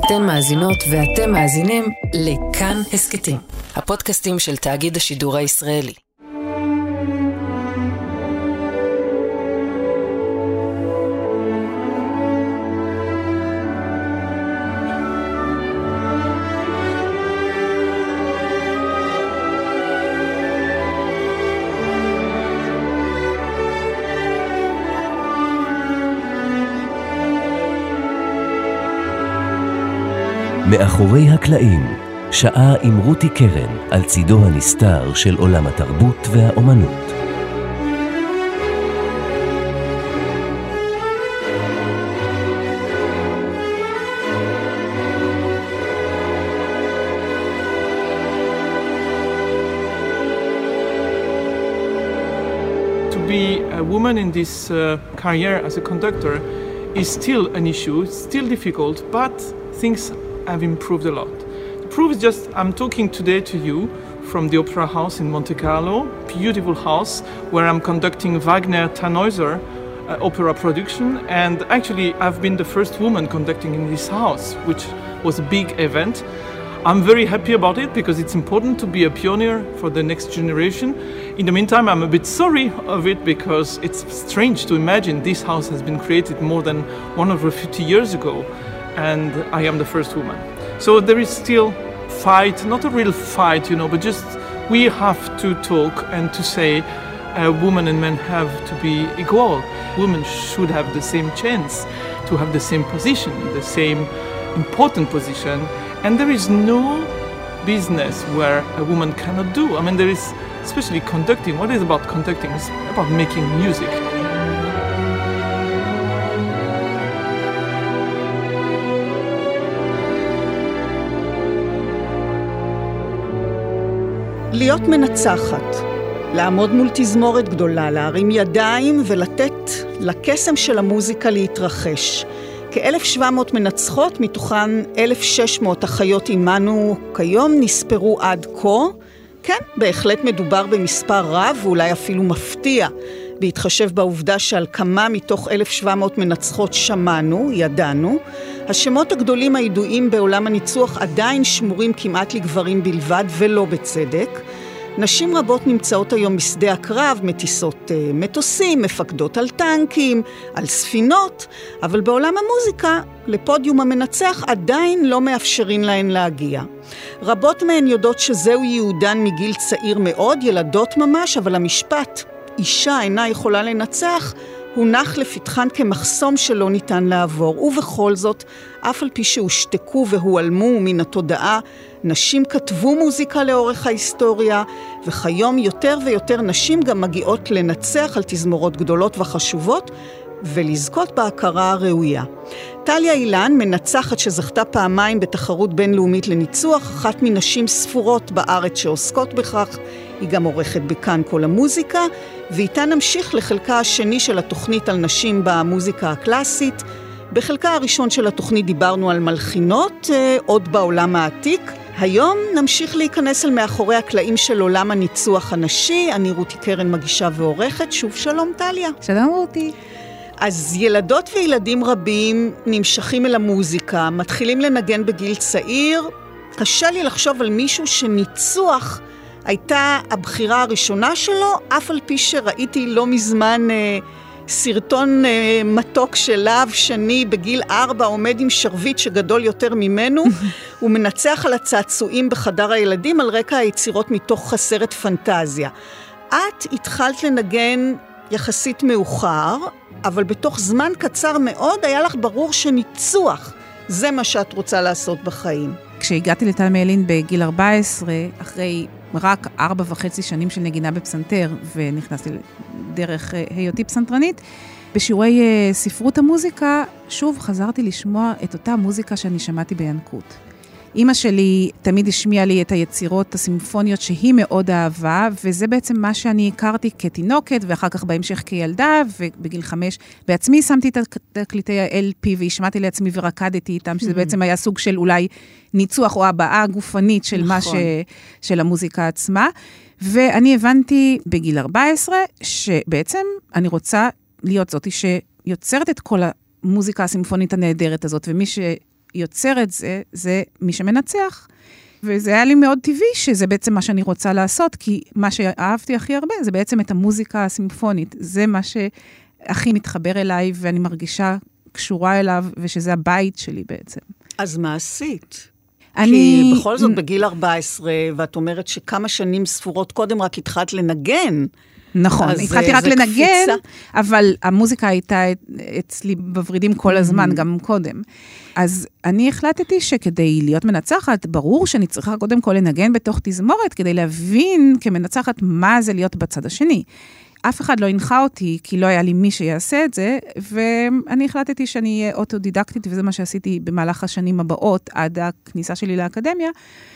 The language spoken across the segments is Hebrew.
אתן מאזינות ואתם מאזינים לכאן הסקטים, הפודקאסטים של תאגיד השידור הישראלי. מאחורי הקלעים, שעה עם רותי קרן על צידו הנסתר של עולם התרבות והאומנות. To be a woman in this career as a conductor is still an issue, it's still difficult, but things have improved a lot. The proof is just, I'm talking today to you from the Opera House in Monte Carlo, beautiful house where I'm conducting Wagner Tannhäuser opera production, and actually I've been the first woman conducting in this house, which was a big event. I'm very happy about it because it's important to be a pioneer for the next generation. In the meantime, I'm a bit sorry of it because it's strange to imagine this house has been created more than 150 years ago. And I am the first woman. So there is still fight, not a real fight, but just we have to talk and to say women and men have to be equal. Women should have the same chance to have the same position, the same important position. And there is no business where a woman cannot do. I mean, there is, especially conducting. What is about conducting? It's about making music. להיות מנצחת, לעמוד מול תזמורת גדולה, להרים ידיים ולתת לקסם של המוזיקה להתרחש. כ-1,700 מנצחות, מתוכן 1,600 אחיות עמנו כיום נספרו עד כה. כן, בהחלט מדובר במספר רב ואולי אפילו מפתיע, בהתחשב בעובדה שעל כמה מתוך 1,700 מנצחות שמענו, ידענו. השמות הגדולים הידועים בעולם הניצוח עדיין שמורים כמעט לגברים בלבד ולא בצדק. נשים רבות נמצאות היום בשדה הקרב, מטיסות מטוסים, מפקדות על טנקים, על ספינות, אבל בעולם המוזיקה, לפודיום המנצח עדיין לא מאפשרים להן להגיע. רבות מהן יודעות שזהו יהודן מגיל צעיר מאוד, ילדות ממש, אבל המשפט, אישה אינה יכולה לנצח, הונח לפתחן כמחסום שלא ניתן לעבור, ובכל זאת, אף על פי שהושתקו והועלמו מן התודעה, נשים כתבו מוזיקה לאורך ההיסטוריה, וכיום יותר ויותר נשים גם מגיעות לנצח על תזמורות גדולות וחשובות, ולזכות בהכרה הראויה. טליה אילן, מנצחת שזכתה פעמיים בתחרות בינלאומית לניצוח, אחת מנשים ספורות בארץ שעוסקות בכך, היא גם עורכת בכאן כל המוזיקה, ואיתה נמשיך לחלקה השני של התוכנית על נשים במוזיקה הקלאסית. בחלקה הראשון של התוכנית דיברנו על מלחינות, עוד בעולם העתיק. היום נמשיך להיכנס אל מאחורי הקלעים של עולם הניצוח הנשי. אני רותי קרן, מגישה ועורכת. שוב שלום טליה. שלום רותי. אז ילדות וילדים רבים נמשכים אל המוזיקה, מתחילים לנגן בגיל צעיר. קשה לי לחשוב על מישהו שניצוח הייתה הבחירה הראשונה שלו, אף על פי שראיתי לא מזמן סרטון מתוק של להב שני בגיל 4 עומד עם שרביט שגדול יותר ממנו, הוא מנצח על הצעצועים בחדר הילדים על רקע היצירות מתוך סרט פנטזיה. את התחלת לנגן יחסית מאוחר, אבל בתוך זמן קצר מאוד היה לך ברור שניצוח זה מה שאת רוצה לעשות בחיים. כשהגעתי לתלמה ילין בגיל 14, אחרי רק 4.5 שנים של נגינה בפסנתר, ונכנסתי דרך היותי פסנתרנית, בשיעורי ספרות המוזיקה, שוב חזרתי לשמוע את אותה מוזיקה שאני שמעתי בינקות. אמא שלי תמיד השמיעה לי את היצירות הסימפוניות שהיא מאוד אהבה, וזה בעצם מה שאני הכרתי כתינוקת, ואחר כך בהמשך כילדה, ובגיל 5 בעצמי שמתי את תקליטי ה-LP, והשמעתי לעצמי ורקדתי איתם, שזה בעצם היה סוג של אולי ניצוח או הבאה גופנית של מה של המוזיקה עצמה. ואני הבנתי בגיל 14, שבעצם אני רוצה להיות זאתי שיוצרת את כל המוזיקה הסימפונית הנהדרת הזאת, ומי יוצר את זה, זה מי שמנצח. וזה היה לי מאוד טבעי שזה בעצם מה שאני רוצה לעשות, כי מה שאהבתי הכי הרבה זה בעצם את המוזיקה הסימפונית. זה מה שהכי מתחבר אליי, ואני מרגישה קשורה אליו, ושזה הבית שלי בעצם. אז מה עשית? כי בכל זאת בגיל 14, ואת אומרת שכמה שנים ספורות קודם רק התחלת לנגן. נכון, התחלתי רק לנגן, אבל המוזיקה הייתה אצלי בוורידים כל הזמן, גם קודם. אז אני החלטתי שכדי להיות מנצחת, ברור שאני צריכה קודם כל לנגן בתוך תזמורת, כדי להבין כמנצחת מה זה להיות בצד השני. אף אחד לא הנחה אותי, כי לא היה לי מי שיעשה את זה, ואני החלטתי שאני אהיה אוטודידקטית, וזה מה שעשיתי במהלך השנים הבאות, עד הכניסה שלי לאקדמיה,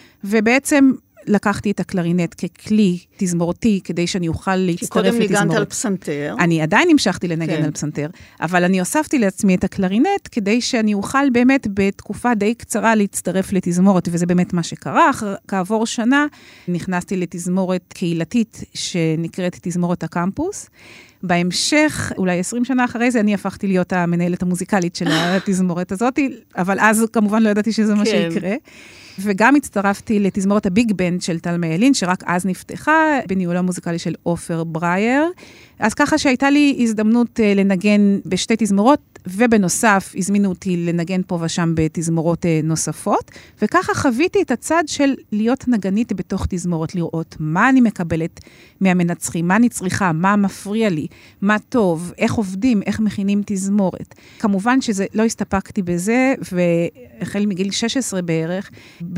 ובעצם לקחתי את הקלרינט ככלי תזמורתי, כדי שאני אוכל להצטרף לתזמורת. כי קודם ניגנת על פסנתר. אני עדיין המשכתי לנגן על פסנתר, אבל אני הוספתי לעצמי את הקלרינט, כדי שאני אוכל באמת בתקופה די קצרה להצטרף לתזמורת, וזה באמת מה שקרה. כעבור שנה נכנסתי לתזמורת קהילתית, שנקראת תזמורת הקמפוס. בהמשך, אולי 20 שנה אחרי זה, אני הפכתי להיות המנהלת המוזיקלית של התזמורת הזאת, אבל אז כמובן לא ידעתי שזה מה שיקרה. וגם הצטרפתי לתזמורת הביג בנד של תלמה ילין, שרק אז נפתחה, בניהול המוזיקלי של עופר ברייר. אז ככה שהייתה לי הזדמנות לנגן בשתי תזמורות, ובנוסף הזמינו אותי לנגן פה ושם בתזמורות נוספות, וככה חוויתי את הצד של להיות נגנית בתוך תזמורת, לראות מה אני מקבלת מהמנצחים, מה אני צריכה, מה מפריע לי, מה טוב, איך עובדים, איך מכינים תזמורת. כמובן שזה לא הסתפקתי בזה, והחל מגיל 16 בערך,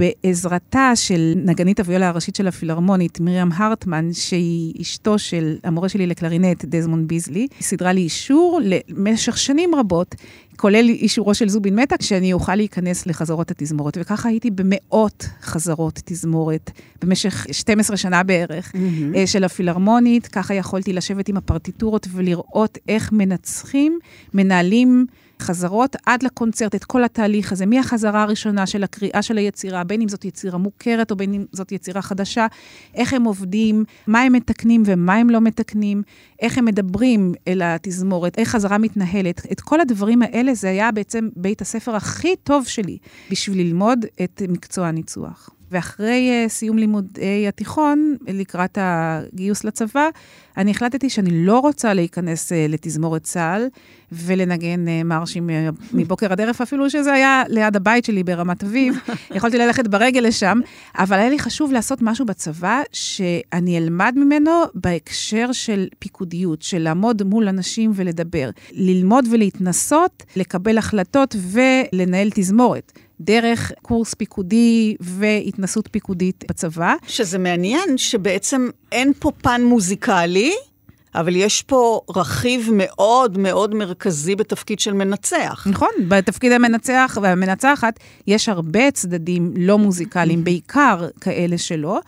בעזרתה של נגנית הוויולה הראשית של הפילהרמונית, מרים הרטמן, שהיא אשתו של המורה שלי לקלרינט, דזמונד ביזלי, היא סדרה לי אישור למשך שנים רבות, כולל אישורו של זובין מטק, שאני אוכל להיכנס לחזרות התזמורת, וככה הייתי במאות חזרות תזמורת, במשך 12 שנה בערך, של הפילהרמונית, ככה יכולתי לשבת עם הפרטיטורות, ולראות איך מנצחים, מנהלים חזרות עד לקונצרט, את כל התהליך הזה, מהחזרה הראשונה של הקריאה של היצירה, בין אם זאת יצירה מוכרת, או בין אם זאת יצירה חדשה, איך הם עובדים, מה הם מתקנים ומה הם לא מתקנים, איך הם מדברים אל התזמורת, איך חזרה מתנהלת. את כל הדברים האלה, זה היה בעצם בית הספר הכי טוב שלי, בשביל ללמוד את מקצוע הניצוח. ואחרי סיום לימודי התיכון, לקראת הגיוס לצבא, אני החלטתי שאני לא רוצה להיכנס לתזמורת צה"ל, ולנגן מרשים מבוקר עד ערב, אפילו שזה היה ליד הבית שלי ברמת אביב. יכולתי ללכת ברגל לשם, אבל היה לי חשוב לעשות משהו בצבא, שאני אלמד ממנו בהקשר של פיקודיות, של לעמוד מול אנשים ולדבר. ללמוד ולהתנסות, לקבל החלטות ולנהל תזמורת. דרך קורס פיקודי והתנסות פיקודית בצבא. שזה מעניין שבעצם אין פה פן מוזיקלי, אבל יש פה רכיב מאוד מאוד מרכזי בתפקיד של מנצח. נכון, בתפקיד המנצח והמנצחת יש הרבה צדדים לא מוזיקליים, בעיקר כאלה שלא,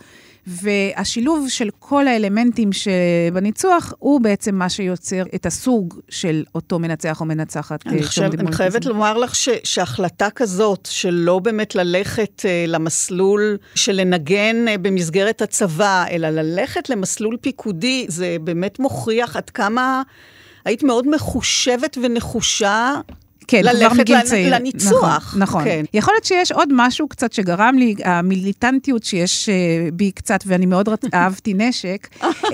והשילוב של כל האלמנטים שבניצוח הוא בעצם מה שיוצר את הסוג של אותו מנצח או מנצחת. אני חייבת לומר לך שהחלטה כזאת שלא באמת ללכת למסלול של לנגן במסגרת הצבא, אלא ללכת למסלול פיקודי, זה באמת מוכיח עד כמה היית מאוד מחושבת ונחושה כן, ללכת לניצוח. נכון. כן. יכול להיות שיש עוד משהו קצת שגרם לי, המיליטנטיות שיש בי קצת, ואני מאוד אהבתי נשק,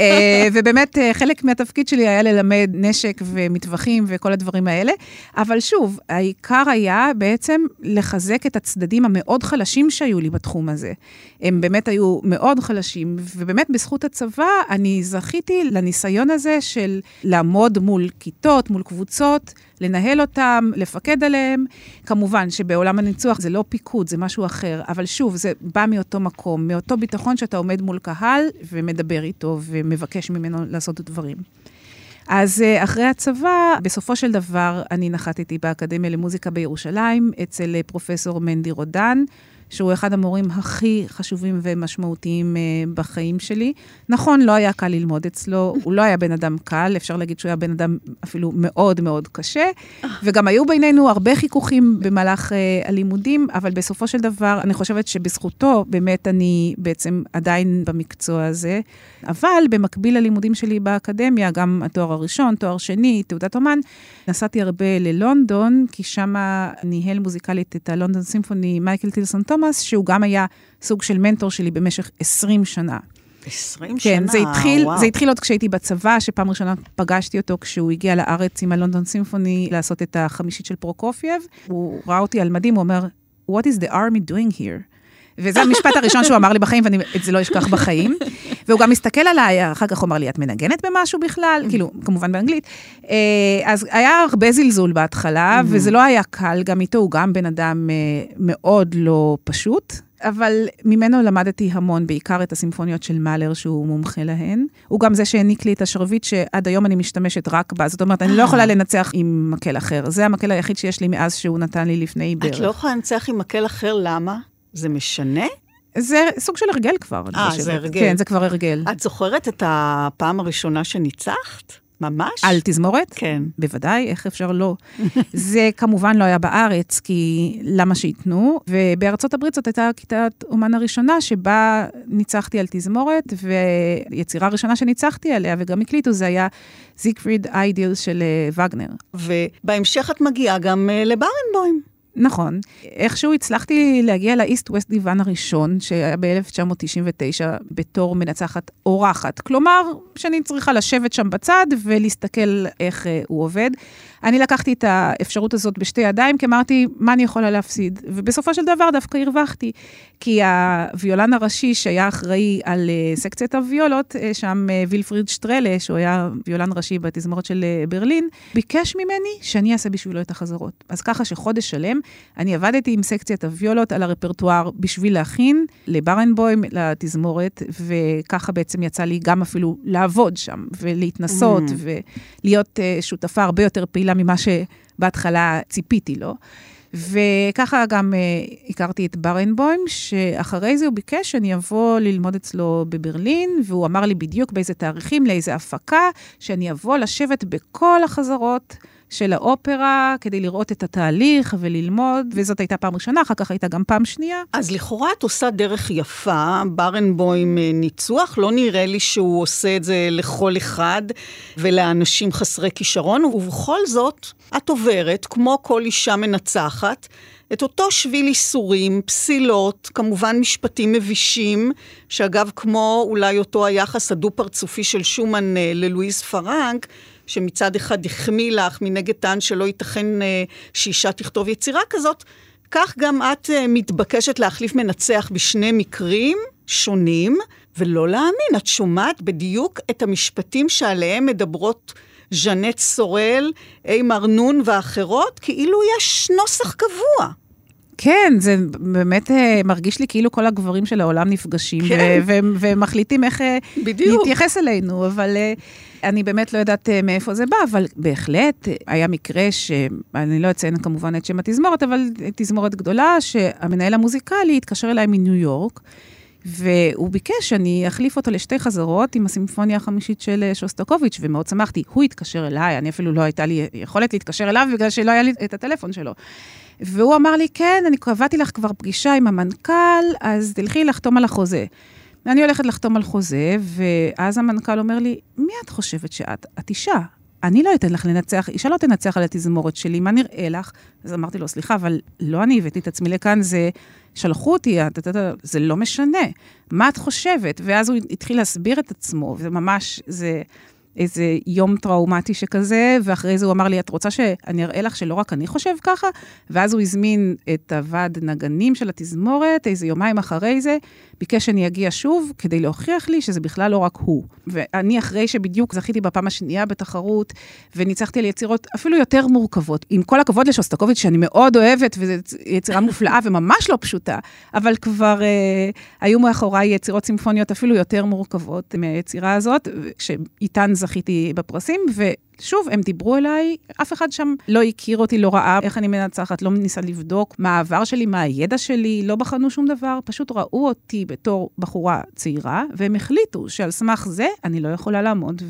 ובאמת חלק מהתפקיד שלי היה ללמד נשק ומטווחים וכל הדברים האלה, אבל שוב, העיקר היה בעצם לחזק את הצדדים המאוד חלשים שהיו לי בתחום הזה. הם באמת היו מאוד חלשים, ובאמת בזכות הצבא אני זכיתי לניסיון הזה של לעמוד מול כיתות, מול קבוצות, לנהל אותם, לפקד עליהם. כמובן שבעולם הניצוח זה לא פיקוד, זה משהו אחר, אבל שוב, זה בא מאותו מקום, מאותו ביטחון שאתה עומד מול קהל ומדבר איתו ומבקש ממנו לעשות דברים. אז אחרי הצבא, בסופו של דבר, אני נחתתי באקדמיה למוזיקה בירושלים, אצל פרופסור מנדי רודן, שהוא אחד המורים הכי חשובים ומשמעותיים בחיים שלי. נכון, לא היה קל ללמוד אצלו, הוא לא היה בן אדם קל, אפשר להגיד שהוא היה בן אדם אפילו מאוד מאוד קשה, וגם היו בינינו הרבה חיכוכים במהלך הלימודים, אבל בסופו של דבר, אני חושבת שבזכותו, באמת אני בעצם עדיין במקצוע הזה, אבל במקביל ללימודים שלי באקדמיה, גם התואר הראשון, תואר שני, תעודת אומן, נסעתי הרבה ללונדון, כי שם ניהל מוזיקלית את הלונדון סימפוני מייקל טילסון תומאס, שהוא גם היה סוג של מנטור שלי במשך 20 שנה. 20 כן, שנה, זה התחיל עוד כשהייתי בצבא, שפעם ראשונה פגשתי אותו כשהוא הגיע לארץ עם הלונדון סימפוני לעשות את החמישית של פרוקופייב. הוא ראה אותי על מדים, הוא אומר, What is the army doing here? וזה המשפט הראשון שהוא אמר לי בחיים, ואני את זה לא אשכח בחיים. והוא גם מסתכל עליי, אחר כך הוא אמר לי, את מנגנת במשהו בכלל? כאילו, כמובן באנגלית. אז היה הרבה זלזול בהתחלה, וזה לא היה קל, גם איתו הוא גם בן אדם מאוד לא פשוט, אבל ממנו למדתי המון, בעיקר את הסימפוניות של מאלר, שהוא מומחה להן. הוא גם זה שהעניק לי את השרביט, שעד היום אני משתמשת רק בה. זאת אומרת, אני לא יכולה לנצח עם מקל אחר. זה המקל היחיד שיש לי מאז שהוא נתן לי לפני בערך. את לא יכולה לנצח עם מקל אחר, למה? זה משנה? זה סוג של הרגל כבר. זה הרגל. כן, זה כבר הרגל. את זוכרת את הפעם הראשונה שניצחת? ממש? על תזמורת? כן. בוודאי, איך אפשר לא. זה כמובן לא היה בארץ, כי למה שיתנו, ובארצות הברית זאת הייתה כיתת אומן הראשונה, שבה ניצחתי על תזמורת, ויצירה הראשונה שניצחתי עליה, וגם הקליטו, זה היה זיגפריד איידיל של וגנר. ובהמשך את מגיעה גם לברנבוים. נכון. איכשהו הצלחתי להגיע לאיסט-ווסט דיוון הראשון, שהיה ב-1999 בתור מנצחת אורחת. כלומר, שאני צריכה לשבת שם בצד ולהסתכל איך הוא עובד. אני לקחתי את האפשרות הזאת בשתי ידיים, כי אמרתי, מה אני יכולה להפסיד? ובסופו של דבר דווקא הרווחתי, כי הוויולן הראשי שהיה אחראי על סקציית הוויולות, שם וילפריד שטרלה, שהוא היה ויולן ראשי בתזמורת של ברלין, ביקש ממני שאני אעשה בשבילו את החזרות. אז ככה שחודש שלם, אני עבדתי עם סקציית הוויולות על הרפרטואר בשביל להכין לברנבוים, לתזמורת, וככה בעצם יצא לי גם אפילו לעבוד שם, ולהתנסות, ולהיות שותפה הרבה יותר פעילה ממה שבהתחלה ציפיתי לו. וככה גם הכרתי את ברנבוים, שאחרי זה הוא ביקש שאני אבוא ללמוד אצלו בברלין, והוא אמר לי בדיוק באיזה תאריכים, לאיזה הפקה, שאני אבוא לשבת בכל החזרות של האופרה, כדי לראות את התהליך וללמוד, וזאת הייתה פעם ראשונה, אחר כך הייתה גם פעם שנייה. אז לכאורה את עושה דרך יפה, ברנבוים ניצוח, לא נראה לי שהוא עושה את זה לכל אחד, ולאנשים חסרי כישרון, ובכל זאת, את עוברת, כמו כל אישה מנצחת, את אותו שביל איסורים, פסילות, כמובן משפטים מבישים, שאגב, כמו אולי אותו היחס הדו-פרצופי של שומן ללואיס פרנק, שמצד אחד החמיא לך, מנגד טען שלא ייתכן שאישה תכתוב יצירה כזאת, כך גם את מתבקשת להחליף מנצח בשני מקרים שונים, ולא להאמין, את שומעת בדיוק את המשפטים שעליהם מדברות ז'נט סורל, אימר נון ואחרות, כאילו יש נוסח קבוע. כן, זה באמת מרגיש לי כאילו כל הגברים של העולם נפגשים, כן. ומחליטים איך להתייחס אלינו, אבל אני באמת לא יודעת מאיפה זה בא, אבל בהחלט היה מקרה שאני לא אציין כמובן את שם התזמורת, אבל תזמורת גדולה שהמנהל המוזיקלי התקשר אליי מניו יורק, והוא ביקש שאני אחליף אותו לשתי חזרות עם הסימפוניה החמישית של שוסטקוביץ', ומאוד שמחתי. הוא התקשר אליי, אני אפילו לא הייתה לי יכולת להתקשר אליו, בגלל שלא היה לי את הטלפון שלו. והוא אמר לי, כן, אני קבעתי לך כבר פגישה עם המנכ"ל, אז תלכי לחתום על החוזה. אני הולכת לחתום על חוזה, ואז המנכ"ל אומר לי, מי את חושבת שאת? את אישה. אני לא אתן לך לנצח, אישה לא תנצח על התזמורת שלי, מה נראה לך? אז אמרתי לו, סליחה, אבל לא אני הבאתי את עצמי לכאן, זה שלחו אותי, זה לא משנה. מה את חושבת? ואז הוא התחיל להסביר את עצמו, וממש זה איזה יום טראומטי שכזה, ואחרי זה הוא אמר לי, את רוצה שאני אראה לך שלא רק אני חושב ככה? ואז הוא הזמין את הוועד נגנים של התזמורת, איזה יומיים אחרי זה, ביקש שאני אגיע שוב, כדי להוכיח לי שזה בכלל לא רק הוא. ואני אחרי שבדיוק זכיתי בפעם השנייה בתחרות, וניצחתי על יצירות אפילו יותר מורכבות, עם כל הכבוד לשוסטקוביץ' שאני מאוד אוהבת, וזו יצירה מופלאה וממש לא פשוטה, אבל כבר היו מאחוריי יצירות סימפוניות אפילו יותר מורכבות מהיצירה הזאת, שאיתן זכיתי בפרסים, ושוב, הם דיברו אליי, אף אחד שם לא הכיר אותי, לא ראה איך אני מנצחת, לא ניסה לבדוק מה העבר שלי, מה הידע שלי, לא בחנו שום דבר, פשוט ראו אותי בתור בחורה צעירה, והם החליטו שעל סמך זה אני לא יכולה לעמוד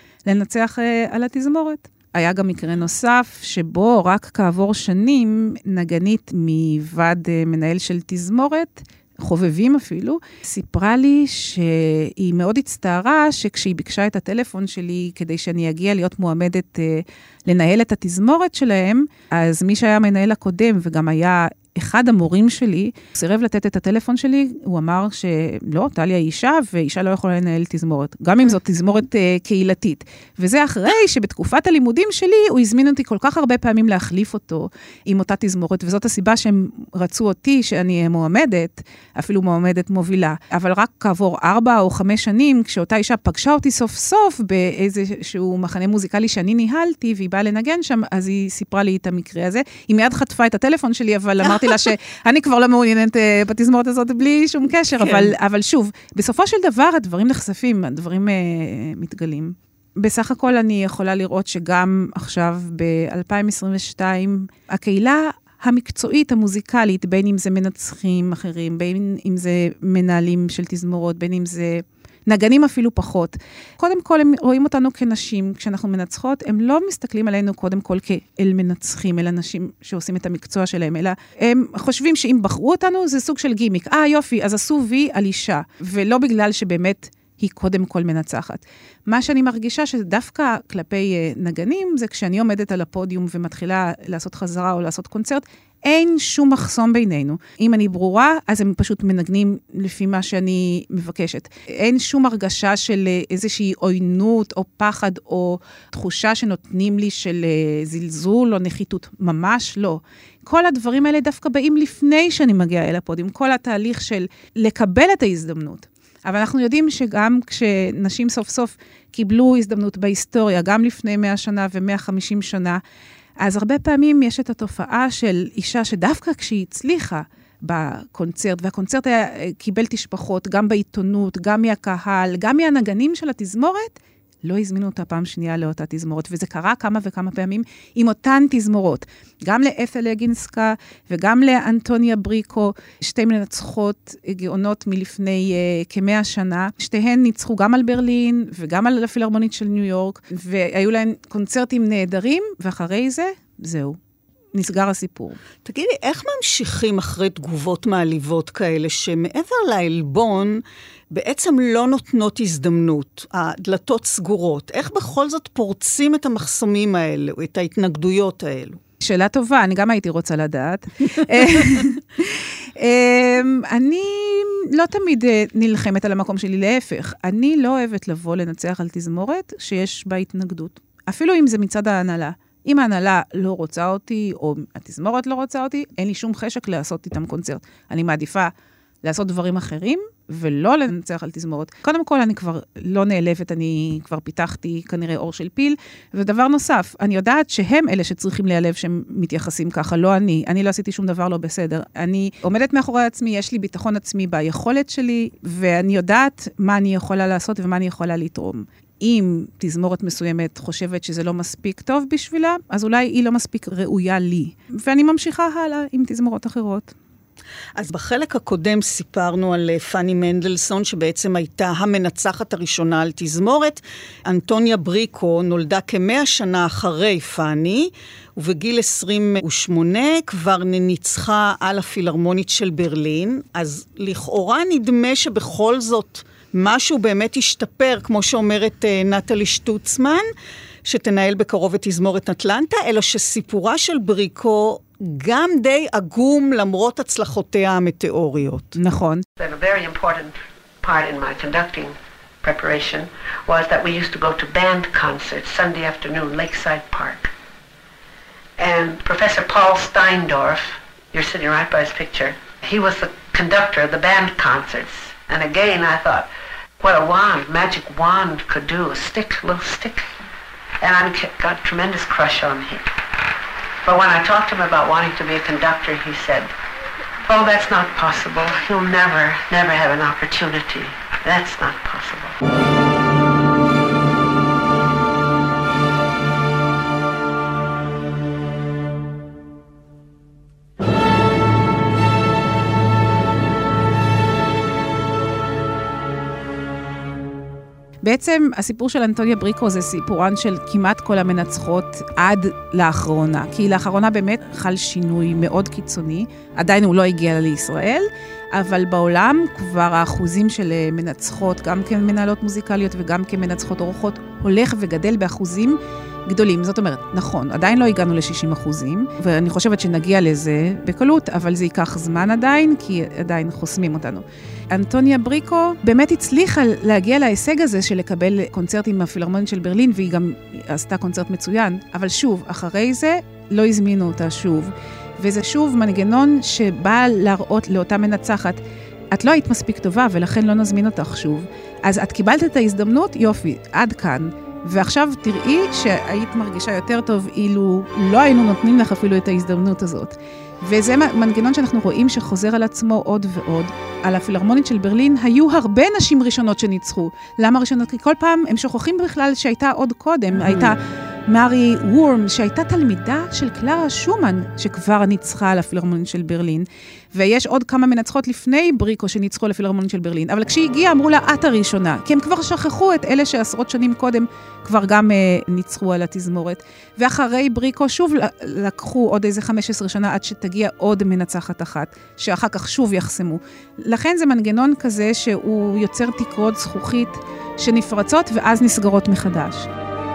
ולנצח על התזמורת. היה גם מקרה נוסף, שבו רק כעבור שנים, נגנית מוועד מנהל של תזמורת, חובבים אפילו, סיפרה לי שהיא מאוד הצטערה שכשהיא ביקשה את הטלפון שלי כדי שאני אגיע להיות מועמדת לנהל את התזמורת שלהם, אז מי שהיה המנהל הקודם וגם היה אחד המורים שלי, סירב לתת את הטלפון שלי, הוא אמר שלא, טליה היא אישה, ואישה לא יכולה לנהל תזמורת, גם אם זאת תזמורת קהילתית. וזה אחרי שבתקופת הלימודים שלי, הוא הזמין אותי כל כך הרבה פעמים להחליף אותו עם אותה תזמורת, וזאת הסיבה שהם רצו אותי שאני מועמדת, אפילו מועמדת מובילה. אבל רק כעבור 4 או 5 שנים, כשאותה אישה פגשה אותי סוף סוף, באיזשהו מחנה מוזיקלי שאני ניהלתי, והיא באה לנגן שם, אז היא סיפרה לי את המקרה הזה. היא מיד חטפה את הטלפון שלי, אבל אמרתי לה שאני כבר לא מעוניינת בתזמורת הזאת בלי שום קשר, אבל שוב, בסופו של דבר הדברים נחשפים, הדברים מתגלים. בסך הכל אני יכולה לראות שגם עכשיו ב-2022, הקהילה המקצועית, המוזיקלית, בין אם זה מנצחים אחרים, בין אם זה מנהלים של תזמורות, בין אם זה נגנים אפילו פחות. קודם כל, הם רואים אותנו כנשים, כשאנחנו מנצחות, הם לא מסתכלים עלינו קודם כל כאל מנצחים, אל אנשים שעושים את המקצוע שלהם, אלא הם חושבים שאם בחרו אותנו, זה סוג של גימיק. יופי, אז עשו וי על אישה, ולא בגלל שבאמת היא קודם כל מנצחת. מה שאני מרגישה שדווקא כלפי נגנים, זה כשאני עומדת על הפודיום ומתחילה לעשות חזרה או לעשות קונצרט, אין שום מחסום בינינו. אם אני ברורה, אז הם פשוט מנגנים לפי מה שאני מבקשת. אין שום הרגשה של איזושהי עוינות או פחד או תחושה שנותנים לי של זלזול או נחיתות. ממש לא. כל הדברים האלה דווקא באים לפני שאני מגיעה אל הפודיום. כל התהליך של לקבל את ההזדמנות. אבל אנחנו יודעים שגם כשנשים סוף סוף קיבלו הזדמנות בהיסטוריה, גם לפני 100 שנה ו-150 שנה, אז הרבה פעמים יש את התופעה של אישה שדווקא כשהיא הצליחה בקונצרט, והקונצרט קיבל תשפחות גם בעיתונות, גם מהקהל, גם מהנגנים של התזמורת, לא הזמינו אותה פעם שנייה לאותה תזמורת, וזה קרה כמה וכמה פעמים עם אותן תזמורות. גם לאת'ל לגינסקה וגם לאנטוניה בריקו, שתי מנצחות גאונות מלפני כ100 שנה. שתיהן ניצחו גם על ברלין וגם על הפילהרמונית של ניו יורק, והיו להן קונצרטים נהדרים, ואחרי זה, זהו. נסגר הסיפור. תגידי, איך ממשיכים אחרי תגובות מעליבות כאלה, שמעבר לעלבון, בעצם לא נותנות הזדמנות, הדלתות סגורות? איך בכל זאת פורצים את המחסומים האלו, את ההתנגדויות האלו? שאלה טובה, אני גם הייתי רוצה לדעת. אני לא תמיד נלחמת על המקום שלי, להפך. אני לא אוהבת לבוא לנצח על תזמורת שיש בה התנגדות. אפילו אם זה מצד ההנהלה. אם ההנהלה לא רוצה אותי, או התזמורת לא רוצה אותי, אין לי שום חשק לעשות איתם קונצרט. אני מעדיפה לעשות דברים אחרים, ולא לנצח על תזמורת. קודם כל, אני כבר לא נעלבת, אני כבר פיתחתי כנראה אור של פיל, ודבר נוסף, אני יודעת שהם אלה שצריכים להיעלב שהם מתייחסים ככה, לא אני. אני לא עשיתי שום דבר לא בסדר. אני עומדת מאחורי עצמי, יש לי ביטחון עצמי ביכולת שלי, ואני יודעת מה אני יכולה לעשות ומה אני יכולה לתרום. אם תזמורת מסוימת חושבת שזה לא מספיק טוב בשבילה, אז אולי היא לא מספיק ראויה לי. ואני ממשיכה הלאה עם תזמורות אחרות. אז בחלק הקודם סיפרנו על פאני מנדלסון, שבעצם הייתה המנצחת הראשונה על תזמורת. אנטוניה בריקו נולדה כ100 שנה אחרי פאני, ובגיל 28 כבר ניצחה על הפילהרמונית של ברלין. אז לכאורה נדמה שבכל זאת משהו באמת השתפר, כמו שאומרת נטלי שטוצמן, שתנהל בקרוב את תזמורת אטלנטה, אלא שסיפורה של בריקו גם די עגום למרות הצלחותיה המטאוריות. נכון. A very important part in my conducting preparation was that we used to go to band concerts Sunday afternoon, Lakeside Park. And Professor Paul Steindorf, you're sitting right by his picture, he was the conductor of the band concerts. And again I thought, what a wand, magic wand could do, a stick, a little stick. And I got a tremendous crush on him. But when I talked to him about wanting to be a conductor, he said, oh, that's not possible. You'll never have an opportunity. That's not possible. בעצם הסיפור של אנטוניה בריקו זה סיפורן של כמעט כל המנצחות עד לאחרונה, כי לאחרונה באמת חל שינוי מאוד קיצוני, עדיין הוא לא הגיע לישראל, אבל בעולם כבר האחוזים של מנצחות, גם כמנהלות מוזיקליות וגם כמנצחות אורחות, הולך וגדל באחוזים גדולים. זאת אומרת, נכון, עדיין לא הגענו ל-60%, ואני חושבת שנגיע לזה בקלות, אבל זה ייקח זמן עדיין, כי עדיין חוסמים אותנו. אנטוניה בריקו באמת הצליחה להגיע להישג הזה של לקבל קונצרטים מהפילהרמונית של ברלין, והיא גם עשתה קונצרט מצוין, אבל שוב, אחרי זה לא הזמינו אותה שוב. וזה שוב מנגנון שבא להראות לאותה מנצחת, את לא היית מספיק טובה ולכן לא נזמין אותך שוב. אז את קיבלת את ההזדמנות, יופי, עד כאן. ועכשיו תראי שהיית מרגישה יותר טוב אילו לא היינו נותנים לך אפילו את ההזדמנות הזאת. וזה מנגנון שאנחנו רואים שחוזר על עצמו עוד ועוד. על הפילהרמונית של ברלין היו הרבה נשים ראשונות שניצחו. למה ראשונות? כי כל פעם הם שוכחים בכלל שהייתה עוד קודם. הייתה מארי וורם, שהייתה תלמידה של קלרה שומן, שכבר ניצחה על הפילהרמונית של ברלין. ויש עוד כמה מנצחות לפני בריקו שניצחו על הפילהרמונית של ברלין. אבל כשהיא הגיעה אמרו לה, את הראשונה. כי הם כבר שכחו את אלה שעשרות שנים קודם כבר גם ניצחו על התזמורת. ואחרי בריקו שוב לקחו עוד איזה 15 שנה עד שתגיע עוד מנצחת אחת, שאחר כך שוב יחסמו. לכן זה מנגנון כזה שהוא יוצר תקרות זכוכית שנפרצות ואז נסגרות מחדש.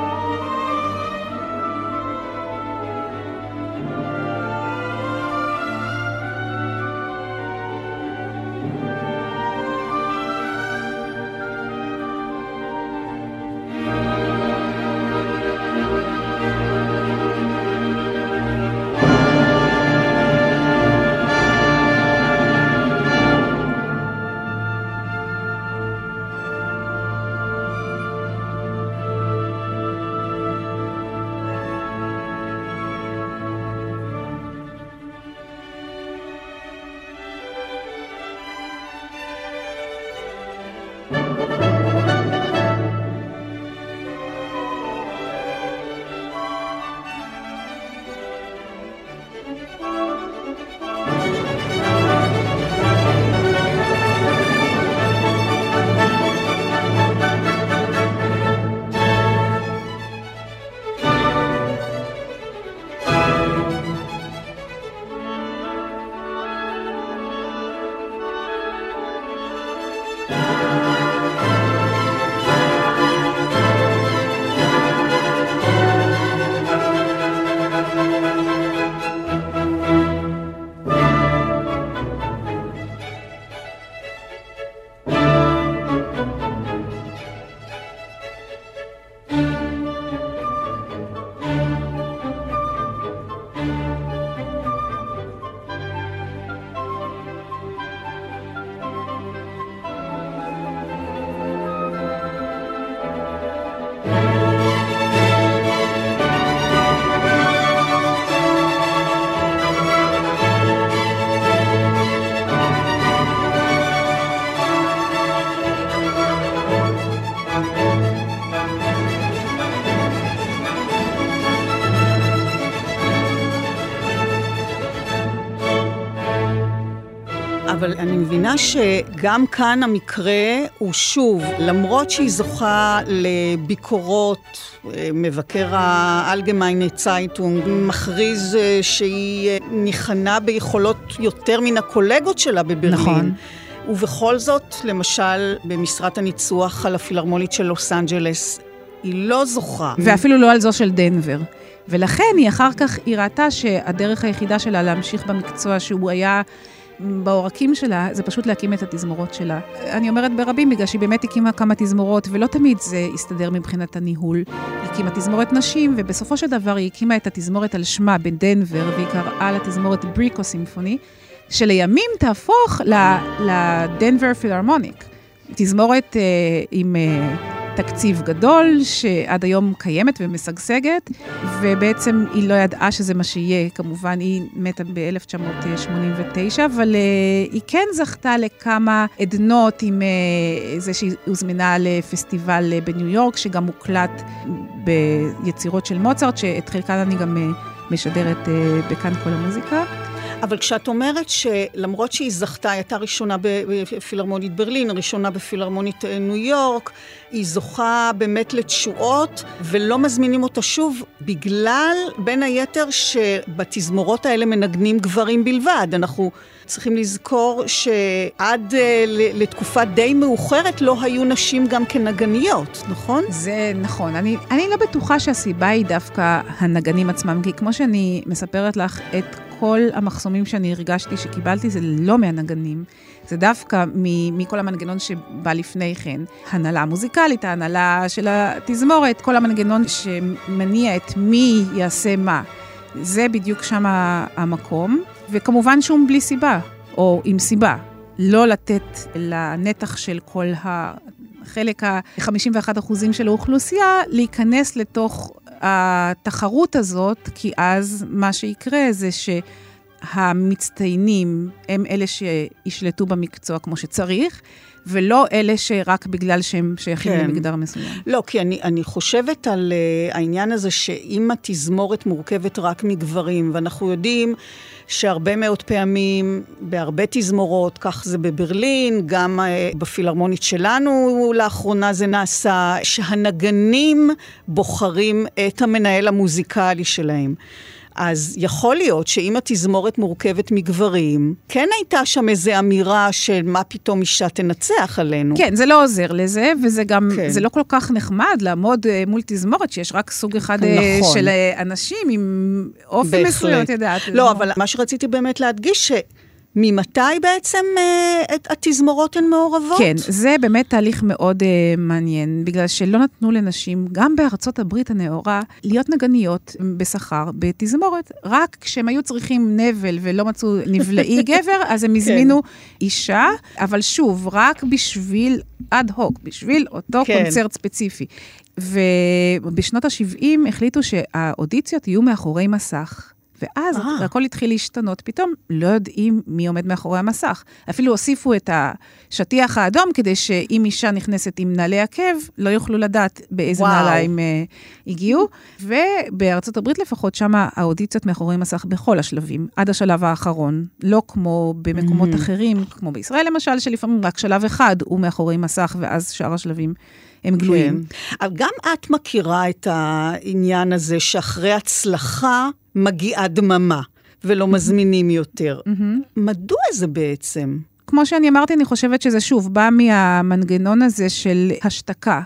אבל אני מבינה שגם כאן המקרה הוא שוב, למרות שהיא זוכה לביקורות, מבקר האלגמיינה צייטונג מכריז שהיא ניחנה ביכולות יותר מן הקולגות שלה בברלין. נכון. ובכל זאת, למשל, במשרת הניצוח על הפילהרמונית של לוס אנג'לס, היא לא זוכה. ואפילו לא על זו של דנבר. ולכן היא אחר כך, היא ראתה שהדרך היחידה שלה להמשיך במקצוע שהוא היה בעורקים שלה, זה פשוט להקים את התזמורות שלה. אני אומרת ברבים, בגלל שהיא באמת הקימה כמה תזמורות, ולא תמיד זה הסתדר מבחינת הניהול. היא הקימה תזמורת נשים, ובסופו של דבר היא הקימה את התזמורת על שמה בדנבר, והיא קראה לתזמורת בריקו סימפוני, שלימים תהפוך לדנבר פילהרמוניק. תזמורת עם תקציב גדול, שעד היום קיימת ומשגשגת, ובעצם היא לא ידעה שזה מה שיהיה. כמובן, היא מתה ב-1989, אבל היא כן זכתה לכמה עדנות עם זה שהיא הוזמנה לפסטיבל בניו יורק, שגם מוקלט ביצירות של מוצרט, שאת חלקן אני גם משדרת בכאן כל המוזיקה. אבל כשאת אומרת שלמרות שהיא זכתה, היא הייתה ראשונה בפילהרמונית ברלין, ראשונה בפילהרמונית ניו יורק, היא זוכה באמת לתשואות, ולא מזמינים אותה שוב, בגלל בין היתר שבתזמורות האלה מנגנים גברים בלבד. אנחנו צריכים לזכור שעד לתקופה די מאוחרת לא היו נשים גם כנגניות, נכון? זה נכון. אני לא בטוחה שהסיבה היא דווקא הנגנים עצמם, כי כמו שאני מספרת לך, את כל המחסומים שאני הרגשתי שקיבלתי, זה לא מהנגנים. זה דווקא מכל המנגנון שבא לפני כן. הנהלה מוזיקלית, ההנהלה של התזמורת, כל המנגנון שמניע את מי יעשה מה. זה בדיוק שם המקום, וכמובן שום בלי סיבה, או עם סיבה. לא לתת לנתח של כל החלק ה-51% של האוכלוסייה, להיכנס לתוך התחרות הזאת, כי אז מה שיקרה זה שהמצטיינים הם אלה שישלטו במקצוע כמו שצריך, ולא אלה שרק בגלל שהם שייכים למגדר מסוים. לא, כי אני חושבת על העניין הזה שאם התזמורת מורכבת רק מגברים, ואנחנו יודעים שהרבה מאוד פעמים, בהרבה תזמורות, כך זה בברלין, גם בפילהרמונית שלנו לאחרונה זה נעשה, שהנגנים בוחרים את המנהל המוזיקלי שלהם. אז יכול להיות שאם התזמורת מורכבת מגברים, כן הייתה שם איזו אמירה של מה פתאום אישה תנצח עלינו. כן, זה לא עוזר לזה, וזה גם, זה לא כל כך נחמד לעמוד מול תזמורת, שיש רק סוג אחד של אנשים עם אופי מסוים, את יודעת. לא, אבל מה שרציתי באמת להדגיש ממתי בעצם התזמורות הן מעורבות? כן, זה באמת תהליך מאוד מעניין, בגלל שלא נתנו לנשים, גם בארצות הברית הנאורה, להיות נגניות בשכר בתזמורת. רק כשהם היו צריכים נבל ולא מצאו נבלעי גבר, אז הם הזמינו אישה, אבל שוב, רק בשביל אד הוק, בשביל אותו קונצרט ספציפי. ובשנות ה-70 החליטו שהאודיציות יהיו מאחורי מסך. ואז הכל התחיל להשתנות, פתאום לא יודעים מי עומד מאחורי המסך. אפילו הוסיפו את השטיח האדום, כדי שאם אישה נכנסת עם נעלי עקב, לא יוכלו לדעת באיזה נעליים הגיעו. ובארצות הברית לפחות, שם האודיציות מאחורי מסך בכל השלבים, עד השלב האחרון. לא כמו במקומות אחרים, כמו בישראל למשל, שלפעמים רק שלב אחד הוא מאחורי מסך, ואז שאר השלבים הם גלויים. אבל גם את מכירה את העניין הזה, שאחרי הצלחה, מגיעה דממה, ולא מזמינים יותר. מדוע זה בעצם? כמו שאני אמרתי, אני חושבת שזה שוב, בא מהמנגנון הזה של השתקה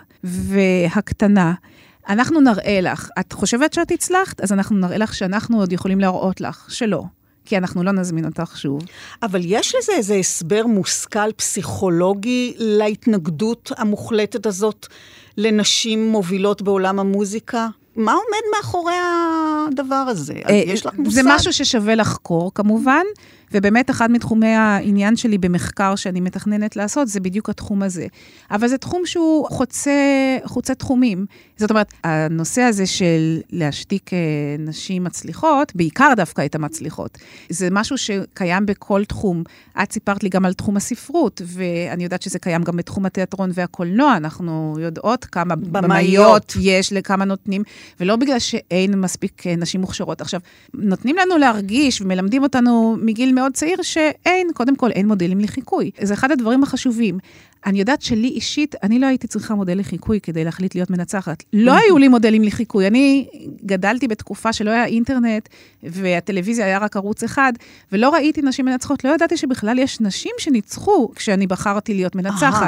והקטנה. אנחנו נראה לך, את חושבת שאת הצלחת? אז אנחנו נראה לך שאנחנו עוד יכולים להראות לך שלא. כי אנחנו לא נזמין אותך שוב. אבל יש לזה איזה הסבר מושכל פסיכולוגי להתנגדות המוחלטת הזאת לנשים מובילות בעולם המוזיקה? מה עומד מאחורי הדבר הזה? יש לך מושג? זה משהו ששווה לחקור כמובן, ובאמת אחד מתחומי העניין שלי במחקר שאני מתכננת לעשות, זה בדיוק התחום הזה. אבל זה תחום שהוא חוצה תחומים. זאת אומרת, הנושא הזה של להשתיק נשים מצליחות, בעיקר דווקא את המצליחות, זה משהו שקיים בכל תחום. את סיפרת לי גם על תחום הספרות, ואני יודעת שזה קיים גם בתחום התיאטרון והקולנוע, אנחנו יודעות כמה במאיות יש לכמה נותנים, ולא בגלל שאין מספיק נשים מוכשרות. עכשיו, נותנים לנו להרגיש ומלמדים אותנו מגיל מאוד צעיר שאין, קודם כל, אין מודלים לחיקוי. זה אחד הדברים החשובים. אני יודעת שלי אישית, אני לא הייתי צריכה מודל לחיקוי כדי להחליט להיות מנצחת. לא היו לי מודלים לחיקוי. אני גדלתי בתקופה שלא היה אינטרנט, והטלוויזיה היה רק ערוץ אחד, ולא ראיתי נשים מנצחות. לא ידעתי שבכלל יש נשים שניצחו כשאני בחרתי להיות מנצחת.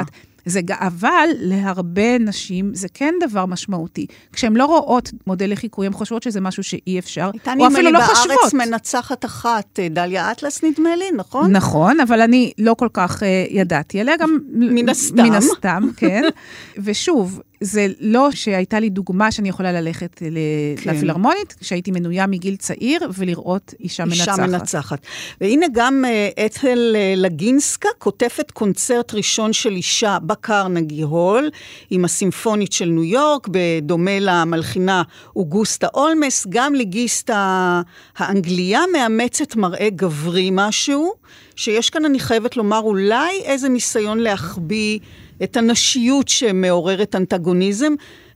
אבל להרבה נשים זה כן דבר משמעותי. כשהן לא רואות מודל לחיקוי, הן חושבות שזה משהו שאי אפשר, או אפילו לא חושבות. בארץ מנצחת אחת, דליה אטלס נדמה לי, נכון? נכון, אבל אני לא כל כך ידעתי עליה, גם מן הסתם, כן. ושוב, זה לא שהייתה לי דוגמה שאני יכולה ללכת לפילהרמונית, שהייתי מנויה מגיל צעיר ולראות אישה מנצחת. והנה גם אתל לגינסקה, כותפת קונצרט ראשון של אישה בקרנגי הול, עם הסימפונית של ניו יורק, בדומה למלחינה אוגוסטה אולמס, גם לגיסטה האנגליה מאמצת מראה גברי משהו, שיש כאן אני חייבת לומר אולי איזה ניסיון להחביא את הנשיות שמעוררת אנטגוניזם,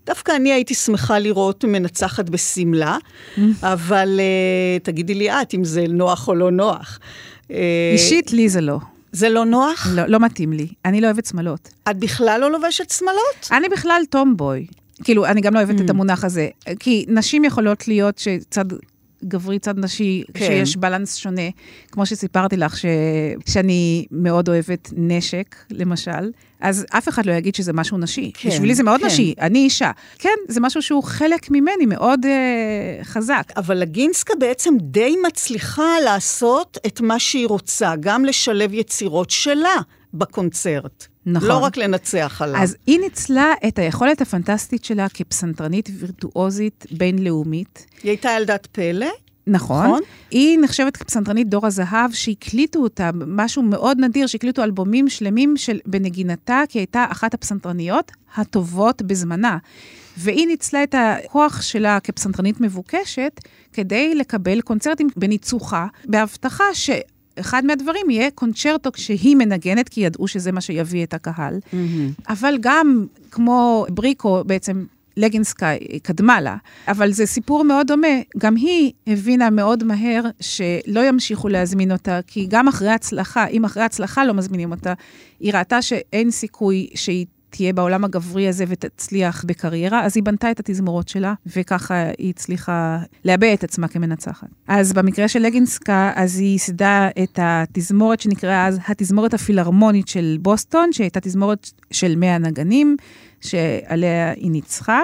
דווקא אני הייתי שמחה לראות מנצחת בסמלה, אבל תגידי לי את, אם זה נוח או לא נוח. אישית לי זה לא. זה לא נוח? לא, לא מתאים לי. אני לא אוהבת שמלות. את בכלל לא לובשת שמלות? אני בכלל טומבוי. כאילו, אני גם לא אוהבת את המונח הזה. כי נשים יכולות להיות שצד גברי, צד נשי, שיש בלנס שונה. כמו שסיפרתי לך, שאני מאוד אוהבת נשק, למשל. אז אף אחד לא יגיד שזה משהו נשי. בשבילי זה מאוד נשי. אני אישה. כן, זה משהו שהוא חלק ממני, מאוד חזק. אבל לגינסקה בעצם די מצליחה לעשות את מה שהיא רוצה, גם לשלב יצירות שלה בקונצרט. נכון. לא רק לנצח עליו. אז היא ניצלה את היכולת הפנטסטית שלה כפסנתרנית וירטואוזית בינלאומית. היא הייתה ילדת פלא. נכון. היא נחשבת כפסנתרנית דור הזהב, שהקליטו אותה, משהו מאוד נדיר, שהקליטו אלבומים שלמים בנגינתה, כי הייתה אחת הפסנתרניות הטובות בזמנה. והיא ניצלה את הכוח שלה כפסנתרנית מבוקשת, כדי לקבל קונצרטים בניצוחה, בהבטחה אחד מהדברים יהיה קונצ'רטו שהיא מנגנת, כי ידעו שזה מה שיביא את הקהל. אבל גם כמו בריקו, בעצם לגינסקה קדמה לה, אבל זה סיפור מאוד דומה. גם היא הבינה מאוד מהר שלא ימשיכו להזמין אותה, כי גם אחרי הצלחה, אם אחרי הצלחה לא מזמינים אותה, היא ראתה שאין סיכוי שהיא תהיה בעולם הגברי הזה ותצליח בקריירה, אז היא בנתה את התזמורות שלה, וככה היא הצליחה להביע את עצמה כמנצחת. אז במקרה של לגינסקה, אז היא ייסדה את התזמורת שנקראה אז התזמורת הפילהרמונית של בוסטון, שהייתה תזמורת של 100 נגנים, שעליה היא ניצחה.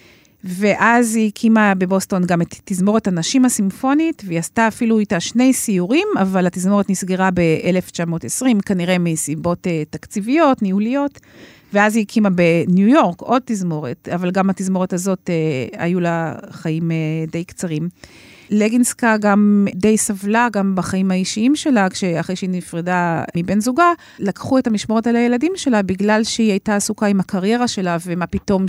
ואז היא הקימה בבוסטון גם את תזמורת הנשים הסימפונית, והיא עשתה אפילו איתה 2 סיורים, אבל התזמורת נסגרה ב-1920, כנראה מסיבות תקציביות, ניהוליות, ואז היא הקימה בניו יורק עוד תזמורת, אבל גם התזמורת הזאת היו לה חיים די קצרים. לגינסקה גם די סבלה, גם בחיים האישיים שלה, אחרי שהיא נפרדה מבן זוגה, לקחו את המשמורת על הילדים שלה, בגלל שהיא הייתה עסוקה עם הקריירה שלה, ומה פתאום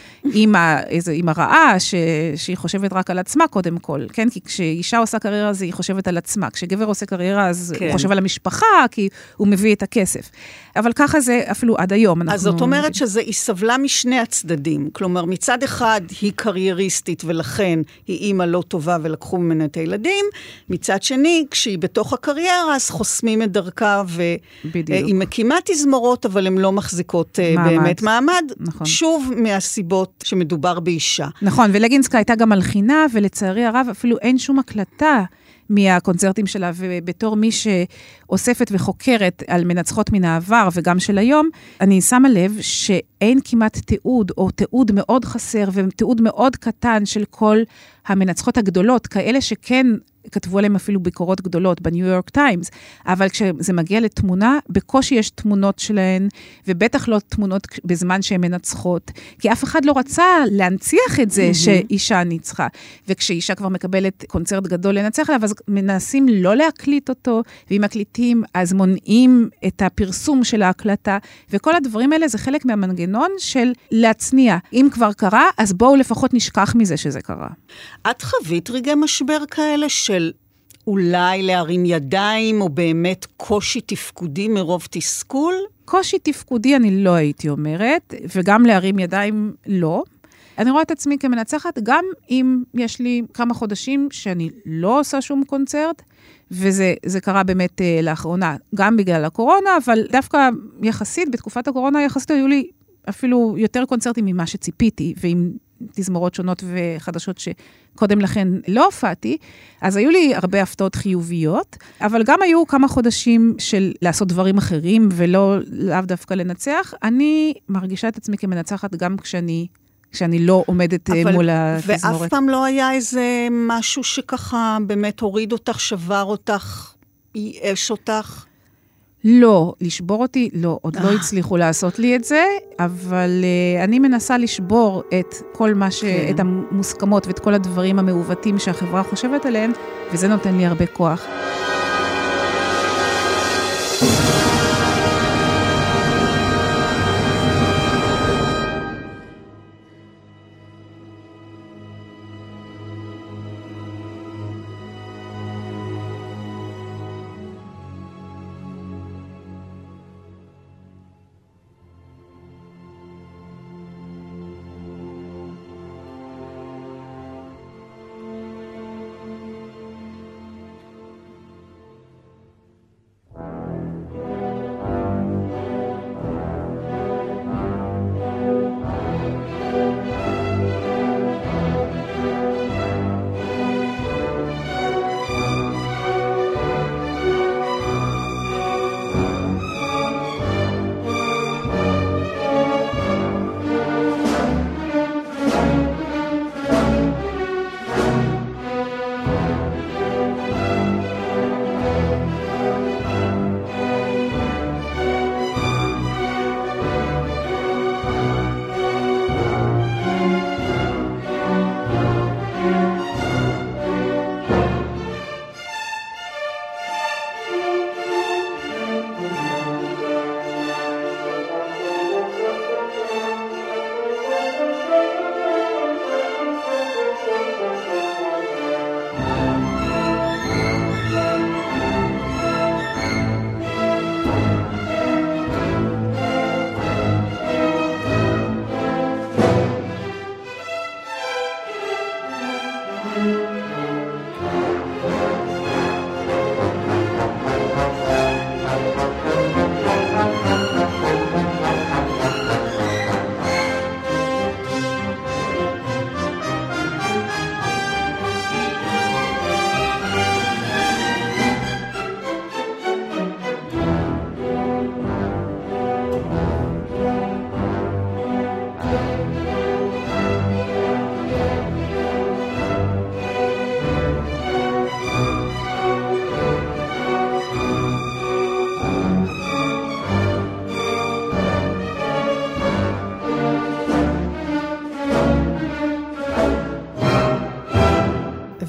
שאימא רעה, שהיא חושבת רק על עצמה קודם כל, כן? כי כשאישה עושה קריירה, אז היא חושבת על עצמה. כשגבר עושה קריירה, אז הוא חושב על המשפחה, כי הוא מביא את הכסף. אבל ככה זה אפילו עד היום. אז זאת אומרת היא סבלה משני הצדדים. כלומר, מצד אחד היא קרייריסטית, ולכן היא אימא לא טובה ולקחו ממנה את הילדים. מצד שני, כשהיא בתוך הקריירה, אז חוסמים את דרכה, והיא מקימה תזמורות, אבל הן לא מחזיקות באמת מעמד. נכון. שוב מהסיבות שמדובר באישה. נכון, ולגינסקה הייתה גם מלחינה, ולצערי הרב אפילו אין שום הקלטה מהקונצרטים שלה, ובתור מי שאוספת וחוקרת על מנצחות מן העבר וגם של היום, אני שמה לב שאין כמעט תיעוד, או תיעוד מאוד חסר, ותיעוד מאוד קטן של כל המנצחות הגדולות, כאלה שכן כתבו עליהם אפילו ביקורות גדולות בניו יורק טיימס, אבל כשזה מגיע לתמונה, בקושי יש תמונות שלהן, ובטח לא תמונות בזמן שהן מנצחות, כי אף אחד לא רצה להנציח את זה שאישה ניצחה, וכשאישה כבר מקבלת קונצרט גדול לנצח עליו, אז מנסים לא להקליט אותו, ואם מקליטים, אז מונעים את הפרסום של ההקלטה, וכל הדברים האלה זה חלק מהמנגנון של להצניע. אם כבר קרה, אז בואו לפחות נשכח מזה שזה קרה. את חווית רגעי משבר כאלה של אולי להרים ידיים, או באמת קושי תפקודי מרוב תסכול? קושי תפקודי אני לא הייתי אומרת, וגם להרים ידיים לא. אני רואה את עצמי כמנצחת, גם אם יש לי כמה חודשים שאני לא עושה שום קונצרט, וזה קרה באמת לאחרונה, גם בגלל הקורונה, אבל דווקא יחסית, בתקופת הקורונה יחסית היו לי אפילו יותר קונצרטים ממה שציפיתי, ועם תזמורות שונות וחדשות שקודם לכן לא הופעתי, אז היו לי הרבה הפתעות חיוביות, אבל גם היו כמה חודשים של לעשות דברים אחרים, ולא לאו דווקא לנצח. אני מרגישה את עצמי כמנצחת גם כשאני לא עומדת מול התזמורת. ואף פעם לא היה איזה משהו שככה באמת הוריד אותך, שבר אותך, ייאש אותך? לא, לשבור אותי, לא, עוד לא הצליחו לעשות לי את זה, אבל אני מנסה לשבור את כל מה את המוסכמות ואת כל הדברים המעוותים שהחברה חושבת עליהם, וזה נותן לי הרבה כוח.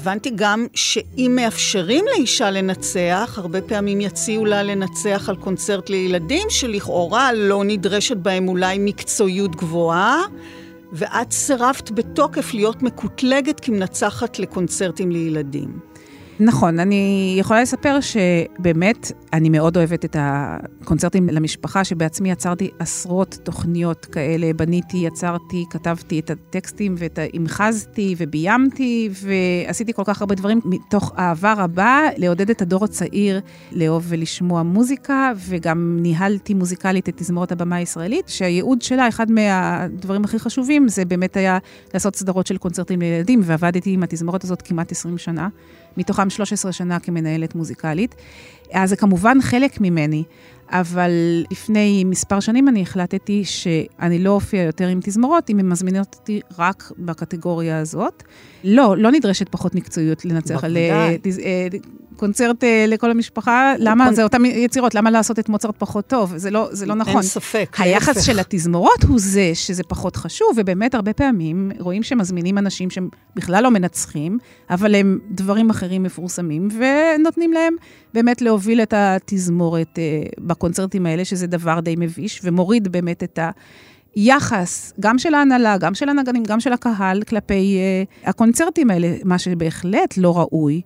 הבנתי גם שאם מאפשרים לאישה לנצח, הרבה פעמים יציעו לה לנצח על קונצרט לילדים, שלכאורה לא נדרשת בהם אולי מקצועיות גבוהה, ואת סירבת בתוקף להיות מקוטלגת כמנצחת לקונצרטים לילדים. נכון, אני יכולה לספר שבאמת אני מאוד אוהבת את הקונצרטים למשפחה, שבעצמי יצרתי עשרות תוכניות כאלה, בניתי, יצרתי, כתבתי את הטקסטים והמחזתי וביימתי, ועשיתי כל כך הרבה דברים מתוך אהבה רבה, לעודד את הדור הצעיר לאהוב ולשמוע מוזיקה, וגם ניהלתי מוזיקלית את תזמורת הבמה הישראלית, שהייעוד שלה, אחד מהדברים הכי חשובים, זה באמת היה לעשות סדרות של קונצרטים לילדים, ועבדתי עם התזמורת הזאת כמעט 20 שנה, מתוכם 13 שנה כמנהלת מוזיקלית. אז זה כמובן חלק ממני, אבל לפני מספר שנים אני החלטתי שאני לא אופיע יותר עם תזמורות, אם הם מזמינות אותי רק בקטגוריה הזאת. לא נדרשת פחות מקצועיות לנצח על קונצרט לכל המשפחה. למה זה אותם יצירות? למה לעשות את מוצרט פחות טוב? זה לא נכון. אין ספק. היחס של התזמורות הוא זה שזה פחות חשוב, ובאמת הרבה פעמים רואים שמזמינים אנשים שהם בכלל לא מנצחים, אבל הם דברים אחרים מפורסמים, ונותנים להם באמת להוביל את התזמורת בקונצרטים האלה, שזה דבר די מביש, ומוריד באמת את היחס, גם של ההנהלה, גם של הנגנים, גם של הקהל, כלפי הקונצרטים האלה, מה שבהחלט לא ראוי,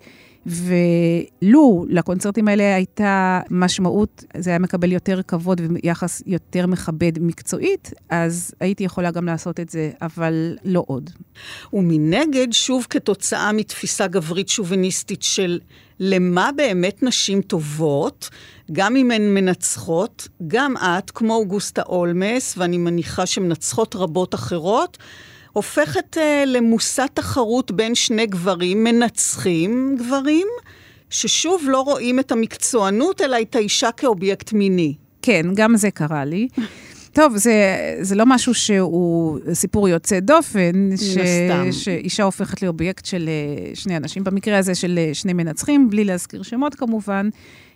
ולו לקונצרטים האלה הייתה משמעות, זה היה מקבל יותר כבוד ויחס יותר מכבד מקצועית, אז הייתי יכולה גם לעשות את זה, אבל לא עוד. ומנגד, שוב כתוצאה מתפיסה גברית שוביניסטית של למה באמת נשים טובות, גם אם הן מנצחות, גם את, כמו אוגוסטה אולמס, ואני מניחה שמנצחות רבות אחרות, הופכת למושא תחרות בין שני גברים, מנצחים גברים, ששוב לא רואים את המקצוענות, אלא את האישה כאובייקט מיני. כן, גם זה קרה לי. טוב, זה לא משהו שהוא סיפור יוצא דופן, שאישה הופכת לאובייקט של שני אנשים, במקרה הזה של שני מנצחים, בלי להזכיר שמות כמובן.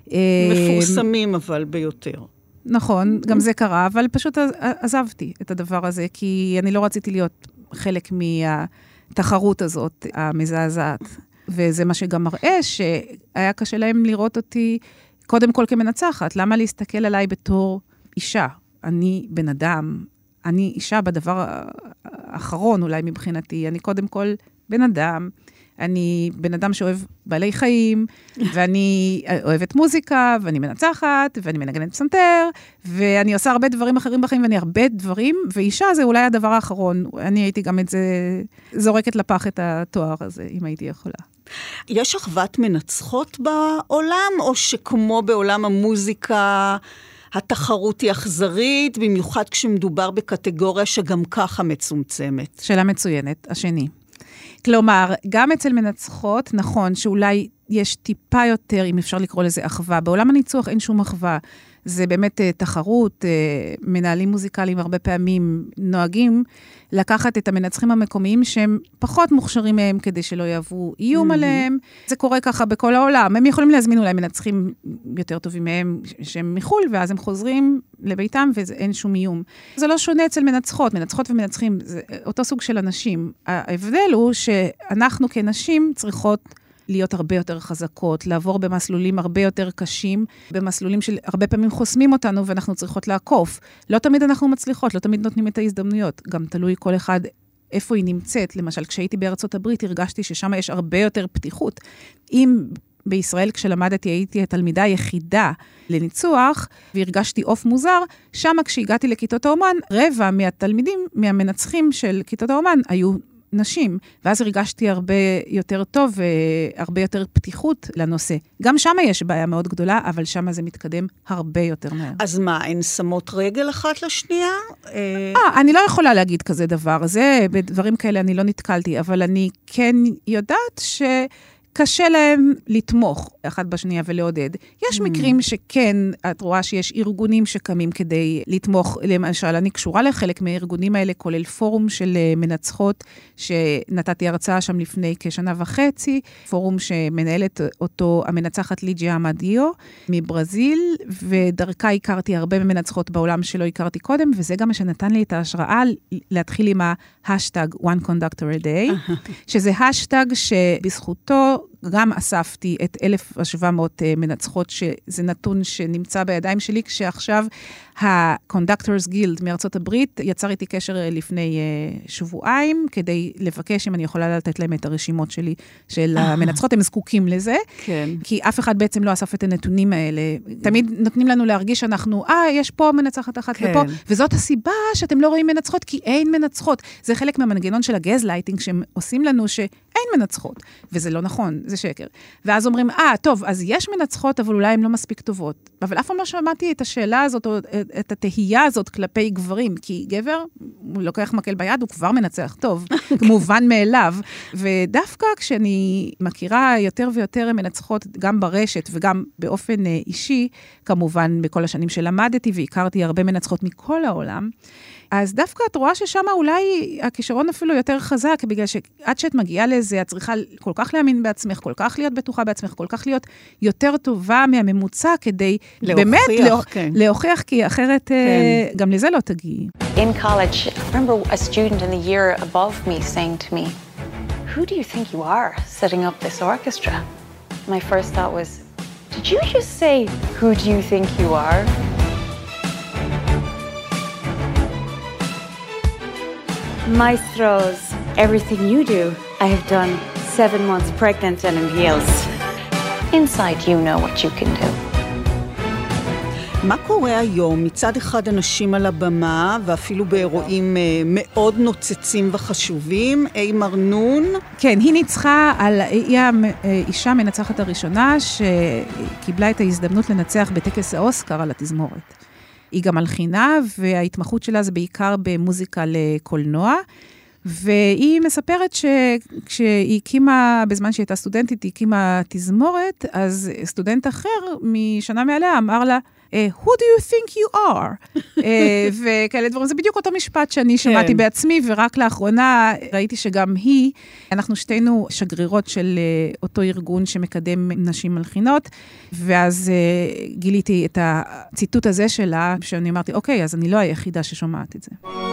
מפורסמים אבל ביותר. נכון, גם זה קרה, אבל פשוט עזבתי את הדבר הזה, כי אני לא רציתי להיות חלק מהתחרות הזאת, המזעזעת. וזה מה שגם מראה שהיה קשה להם לראות אותי קודם כל כמנצחת. למה להסתכל עליי בתור אישה? אני בן אדם, אני אישה בדבר האחרון אולי מבחינתי, אני קודם כל בן אדם, אני בן אדם שאוהב בעלי חיים, ואני אוהבת מוזיקה, ואני מנצחת, ואני מנגנת פסנתר, ואני עושה הרבה דברים אחרים בחיים, ואני הרבה דברים, ואישה זה אולי הדבר האחרון. אני הייתי גם את זה, זורקת לפח את התואר הזה, אם הייתי יכולה. יש אחוות מנצחות בעולם, או שכמו בעולם המוזיקה, התחרות היא אכזרית, במיוחד כשמדובר בקטגוריה שגם ככה מצומצמת? שאלה מצוינת, השני. כלומר, גם אצל מנצחות, נכון שאולי יש טיפה יותר, אם אפשר לקרוא לזה אחווה. בעולם הניצוח אין שום אחווה. זה באמת תחרות, מנהלים מוזיקליים הרבה פעמים נוהגים לקחת את המנצחים המקומיים שהם פחות מוכשרים מהם כדי שלא יעברו איום עליהם. זה קורה ככה בכל העולם. הם יכולים להזמין אולי מנצחים יותר טובים מהם שהם מחול, ואז הם חוזרים לביתם ואין שום איום. זה לא שונה אצל מנצחות. מנצחות ומנצחים זה אותו סוג של אנשים. ההבדל הוא שאנחנו כנשים צריכות להיות הרבה יותר חזקות, לעבור במסלולים הרבה יותר קשים, במסלולים שהרבה פעמים חוסמים אותנו ואנחנו צריכות לעקוף. לא תמיד אנחנו מצליחות, לא תמיד נותנים את ההזדמנויות. גם תלוי כל אחד איפה היא נמצאת. למשל, כשהייתי בארצות הברית, הרגשתי ששם יש הרבה יותר פתיחות. אם בישראל, כשלמדתי, הייתי התלמידה היחידה לניצוח, והרגשתי אוף מוזר, שם כשהגעתי לכיתות האומן, רבע מהתלמידים, מהמנצחים של כיתות האומן, היו נשים, ואז הרגשתי הרבה יותר טוב והרבה יותר פתיחות לנושא. גם שם יש בעיה מאוד גדולה, אבל שם זה מתקדם הרבה יותר מהר. אז מה, הן שמות רגל אחת לשנייה? אני לא יכולה להגיד כזה דבר. בדברים כאלה אני לא נתקלתי, אבל אני כן יודעת קשה להם לתמוך אחד בשנייה ולעודד. יש מקרים שכן, את רואה שיש ארגונים שקמים כדי לתמוך, למשל, אני קשורה לחלק מהארגונים האלה, כולל פורום של מנצחות, שנתתי הרצאה שם לפני כשנה וחצי, פורום שמנהלת אותו המנצחת ליג'יה אמדיו מברזיל, ודרכה הכרתי הרבה ממנצחות בעולם שלא הכרתי קודם, וזה גם מה שנתן לי את ההשראה להתחיל עם ההשטג One Conductor a Day, שזה השטג שבזכותו גם אספתי את 1,700 מנצחות, שזה נתון שנמצא בידיים שלי, כשעכשיו ה-Conductors Guild מארצות הברית יצר איתי קשר לפני שבועיים, כדי לבקש אם אני יכולה לתת להם את הרשימות שלי של המנצחות, הם זקוקים לזה, כן. כי אף אחד בעצם לא אסף את הנתונים האלה. תמיד נותנים לנו להרגיש שאנחנו, יש פה מנצחת אחת כן. ופה, וזאת הסיבה שאתם לא רואים מנצחות, כי אין מנצחות. זה חלק מהמנגנון של הגזלייטינג, שהם עושים לנו שאין מנצחות, וזה לא נכון, זה שקר. ואז אומרים, טוב, אז יש מנצחות, אבל אולי הן לא מספיק טובות. אבל אף פעם לא שמעתי את השאלה הזאת, או את התהייה הזאת כלפי גברים, כי גבר, הוא לוקח מקל ביד, הוא כבר מנצח טוב, כמובן מאליו. ודווקא כשאני מכירה יותר ויותר מנצחות, גם ברשת וגם באופן אישי, כמובן בכל השנים שלמדתי, והכרתי הרבה מנצחות מכל העולם, אז דווקא את רואה ששם אולי הכישרון אפילו יותר חזק, בגלל שעד שאת מגיעה לזה, את צריכה כל כך להאמין בעצמך, כל כך להיות בטוחה בעצמך, כל כך להיות יותר טובה מהממוצע, כדי באמת להוכיח, כי אחרת גם לזה לא תגיעי. In college, I remember a student in the year above me saying to me, "Who do you think you are setting up this orchestra?" My first thought was, did you just say, "Who do you think you are?" Maestros, everything you do, I have done 7 months pregnant and in heels. Inside you know what you can do. מה קורה היום? מצד אחד אנשים על הבמה, ואפילו באירועים מאוד נוצצים וחשובים, אימר נון. כן, היא ניצחה, היא האישה המנצחת הראשונה, שקיבלה את ההזדמנות לנצח בטקס האוסקר על התזמורת. היא גם מלחינה, וההתמחות שלה זה בעיקר במוזיקה לקולנוע, והיא מספרת שכשהיא הקימה, בזמן שהיא הייתה סטודנטית, היא הקימה תזמורת, אז סטודנט אחר משנה מעליה אמר לה, who do you think you are? וכאלה דברים, זה בדיוק אותו משפט שאני שמעתי בעצמי, ורק לאחרונה ראיתי שגם היא, אנחנו שתינו שגרירות של אותו ארגון שמקדם נשים מלחינות, ואז גיליתי את הציטוט הזה שלה, שאני אמרתי, אוקיי, אז אני לא היחידה ששומעת את זה.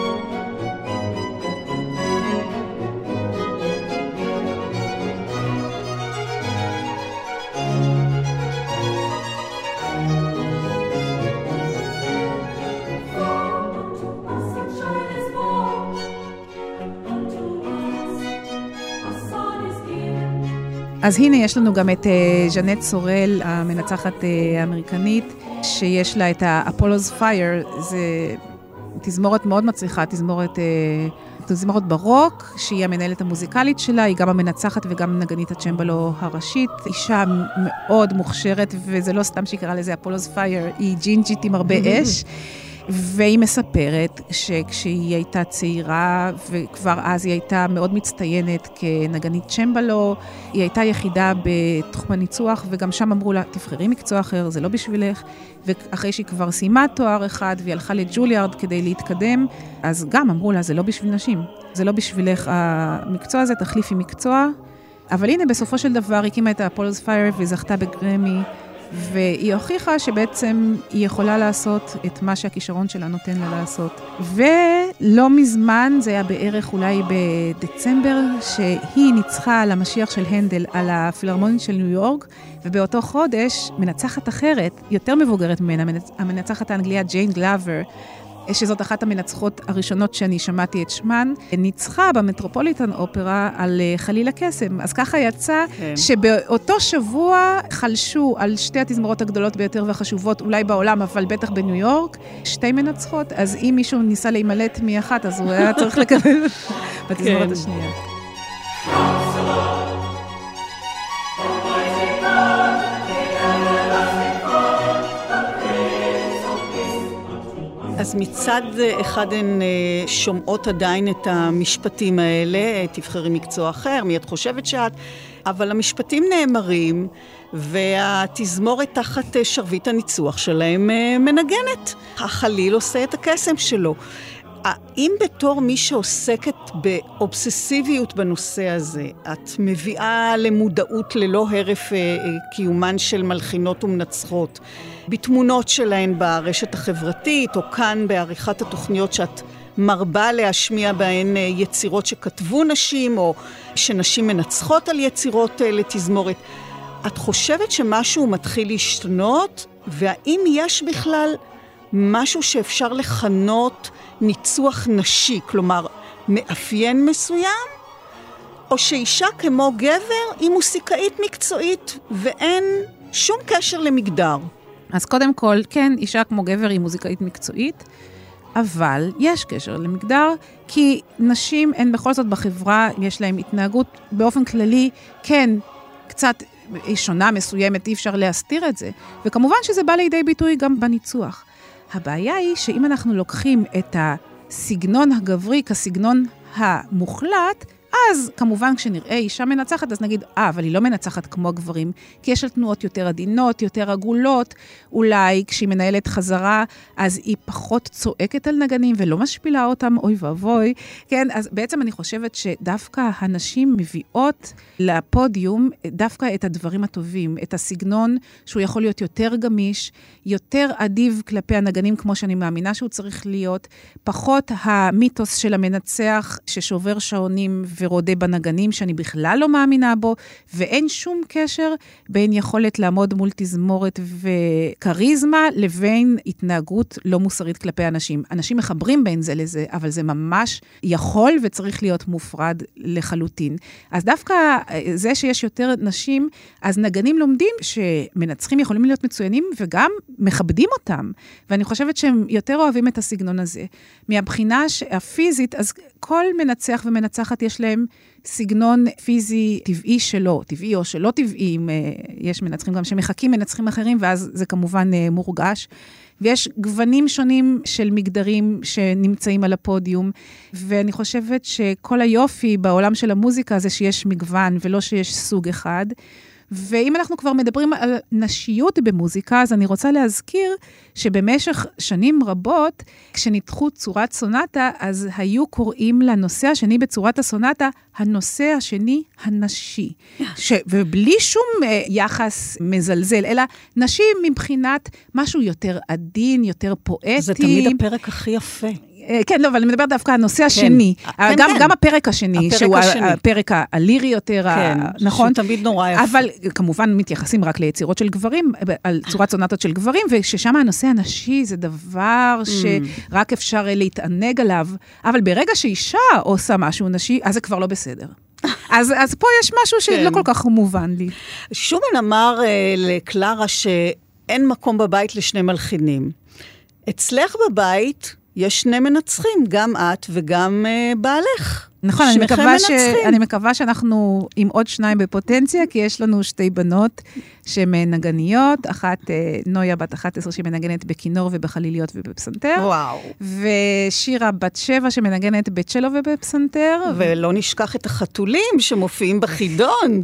אז הנה יש לנו גם את ז'נט סורל, המנצחת האמריקנית, שיש לה את ה-Apollo's Fire, זה תזמורת מאוד מצליחה, תזמורת ברוק, שהיא המנהלת המוזיקלית שלה, היא גם המנצחת וגם נגנית הצ'מבלו הראשית, אישה מאוד מוכשרת, וזה לא סתם שהיא קראה לזה Apollo's Fire, היא ג'ינג'ית עם הרבה אש, והיא מספרת שכשהיא הייתה צעירה, וכבר אז היא הייתה מאוד מצטיינת כנגנית צ'מבלו, היא הייתה יחידה בתחום הניצוח, וגם שם אמרו לה, תבחרי מקצוע אחר, זה לא בשבילך, ואחרי שהיא כבר סיימה תואר אחד, והיא הלכה לג'וליארד כדי להתקדם, אז גם אמרו לה, זה לא בשביל נשים, זה לא בשבילך המקצוע הזה, תחליפי מקצוע, אבל הנה בסופו של דבר היא הקימה את ה-Apollo's Fire, והיא זכתה בגרמי, והיא הוכיחה שבעצם היא יכולה לעשות את מה שהכישרון שלה נותן לה לעשות. ולא מזמן, זה היה בערך אולי בדצמבר, שהיא ניצחה על המשיח של הנדל, על הפילהרמונית של ניו יורק, ובאותו חודש מנצחת אחרת, יותר מבוגרת ממנה, המנצחת האנגליה ג'יין גלאבר, שזאת אחת המנצחות הראשונות שאני שמעתי את שמן, ניצחה במטרופוליטן אופרה על חליל הקסם. אז ככה יצא שבאותו שבוע חלשו על שתי התזמורות הגדולות ביותר והחשובות, אולי בעולם, אבל בטח בניו יורק, שתי מנצחות, אז אם מישהו ניסה להימלט מאחת, אז הוא היה צריך לקבל בתזמורת השנייה. אז מצד אחד הן שומעות עדיין את המשפטים האלה, תבחרי מקצוע אחר, מי את חושבת שאת, אבל המשפטים נאמרים, והתזמורת תחת שרביט הניצוח שלהם מנגנת. החליל עושה את הקסם שלו. האם בתור מי שעוסקת באובססיביות בנושא הזה, את מביאה למודעות ללא הרף קיומן של מלחינות ומנצחות, בתמונות שלהן ברשת החברתית, או כאן בעריכת התוכניות שאת מרבה להשמיע בהן יצירות שכתבו נשים, או שנשים מנצחות על יצירות לתזמורת, את חושבת שמשהו מתחיל להשתנות? והאם יש בכלל משהו שאפשר לכנות ניצוח נשי, כלומר מאפיין מסוים, או שאישה כמו גבר היא מוסיקאית מקצועית ואין שום קשר למגדר? אז קודם כל, כן, אישה כמו גבר היא מוזיקאית מקצועית, אבל יש קשר למגדר, כי נשים הן בכל זאת בחברה, יש להן התנהגות באופן כללי, כן, קצת שונה מסוימת, אי אפשר להסתיר את זה, וכמובן שזה בא לידי ביטוי גם בניצוח. הבעיה היא שאם אנחנו לוקחים את הסגנון הגברי כסגנון המוחלט, אז כמובן כשנראה אישה מנצחת, אז נגיד, אבל היא לא מנצחת כמו הגברים, כי יש לה תנועות יותר עדינות, יותר עגולות, אולי כשהיא מנהלת חזרה, אז היא פחות צועקת על נגנים, ולא משפילה אותם, אוי ואבוי, כן, אז בעצם אני חושבת שדווקא הנשים מביאות לפודיום, דווקא את הדברים הטובים, את הסגנון שהוא יכול להיות יותר גמיש, יותר עדיב כלפי הנגנים, כמו שאני מאמינה שהוא צריך להיות, פחות המיתוס של המנצח ששובר שעונים ורודה בנגנים, שאני בכלל לא מאמינה בו, ואין שום קשר בין יכולת לעמוד מול תזמורת וקריזמה, לבין התנהגות לא מוסרית כלפי אנשים. אנשים מחברים בין זה לזה, אבל זה ממש יכול וצריך להיות מופרד לחלוטין. אז דווקא זה שיש יותר נשים, אז נגנים לומדים שמנצחים יכולים להיות מצוינים, וגם מכבדים אותם. ואני חושבת שהם יותר אוהבים את הסגנון הזה. מהבחינה הפיזית, אז כל מנצח ומנצחת יש להם סגנון פיזי טבעי שלו, טבעי או שלא טבעי, יש מנצחים גם שמחכים מנצחים אחרים, ואז זה כמובן מורגש. ויש גוונים שונים של מגדרים שנמצאים על הפודיום, ואני חושבת שכל היופי בעולם של המוזיקה זה שיש מגוון, ולא שיש סוג אחד. ואם אנחנו כבר מדברים על נשיות במוזיקה, אז אני רוצה להזכיר שבמשך שנים רבות, כשניתחו צורת סונטה, אז היו קוראים לנושא השני בצורת הסונטה, הנושא השני הנשי. ובלי שום יחס מזלזל, אלא נשי מבחינת משהו יותר עדין, יותר פואטי. זה תמיד הפרק הכי יפה. כן, לא, אבל אני מדברת דווקא על הנושא השני. גם הפרק השני, שהוא הפרק הלירי יותר, נכון? שהוא תמיד נורא יפה. אבל כמובן מתייחסים רק ליצירות של גברים, על צורת סונטות של גברים, וששם הנושא הנשי זה דבר שרק אפשר להתענג עליו, אבל ברגע שאישה עושה משהו נשי, אז זה כבר לא בסדר. אז פה יש משהו שלא כל כך מובן לי. שומן אמר לקלרה שאין מקום בבית לשני מלחינים. אצלך בבית יש שני מנצחים, גם את וגם בעלך. נכון, אני מקווה שאנחנו עם עוד שניים בפוטנציה, כי יש לנו שתי בנות שהן נגניות, אחת נויה בת 11 שמנגנת בכינור ובחליליות ובפסנתר, וואו. ושירה בת 7 שמנגנת בצ'לו ובפסנתר. ולא נשכח את החתולים שמופיעים בחידון.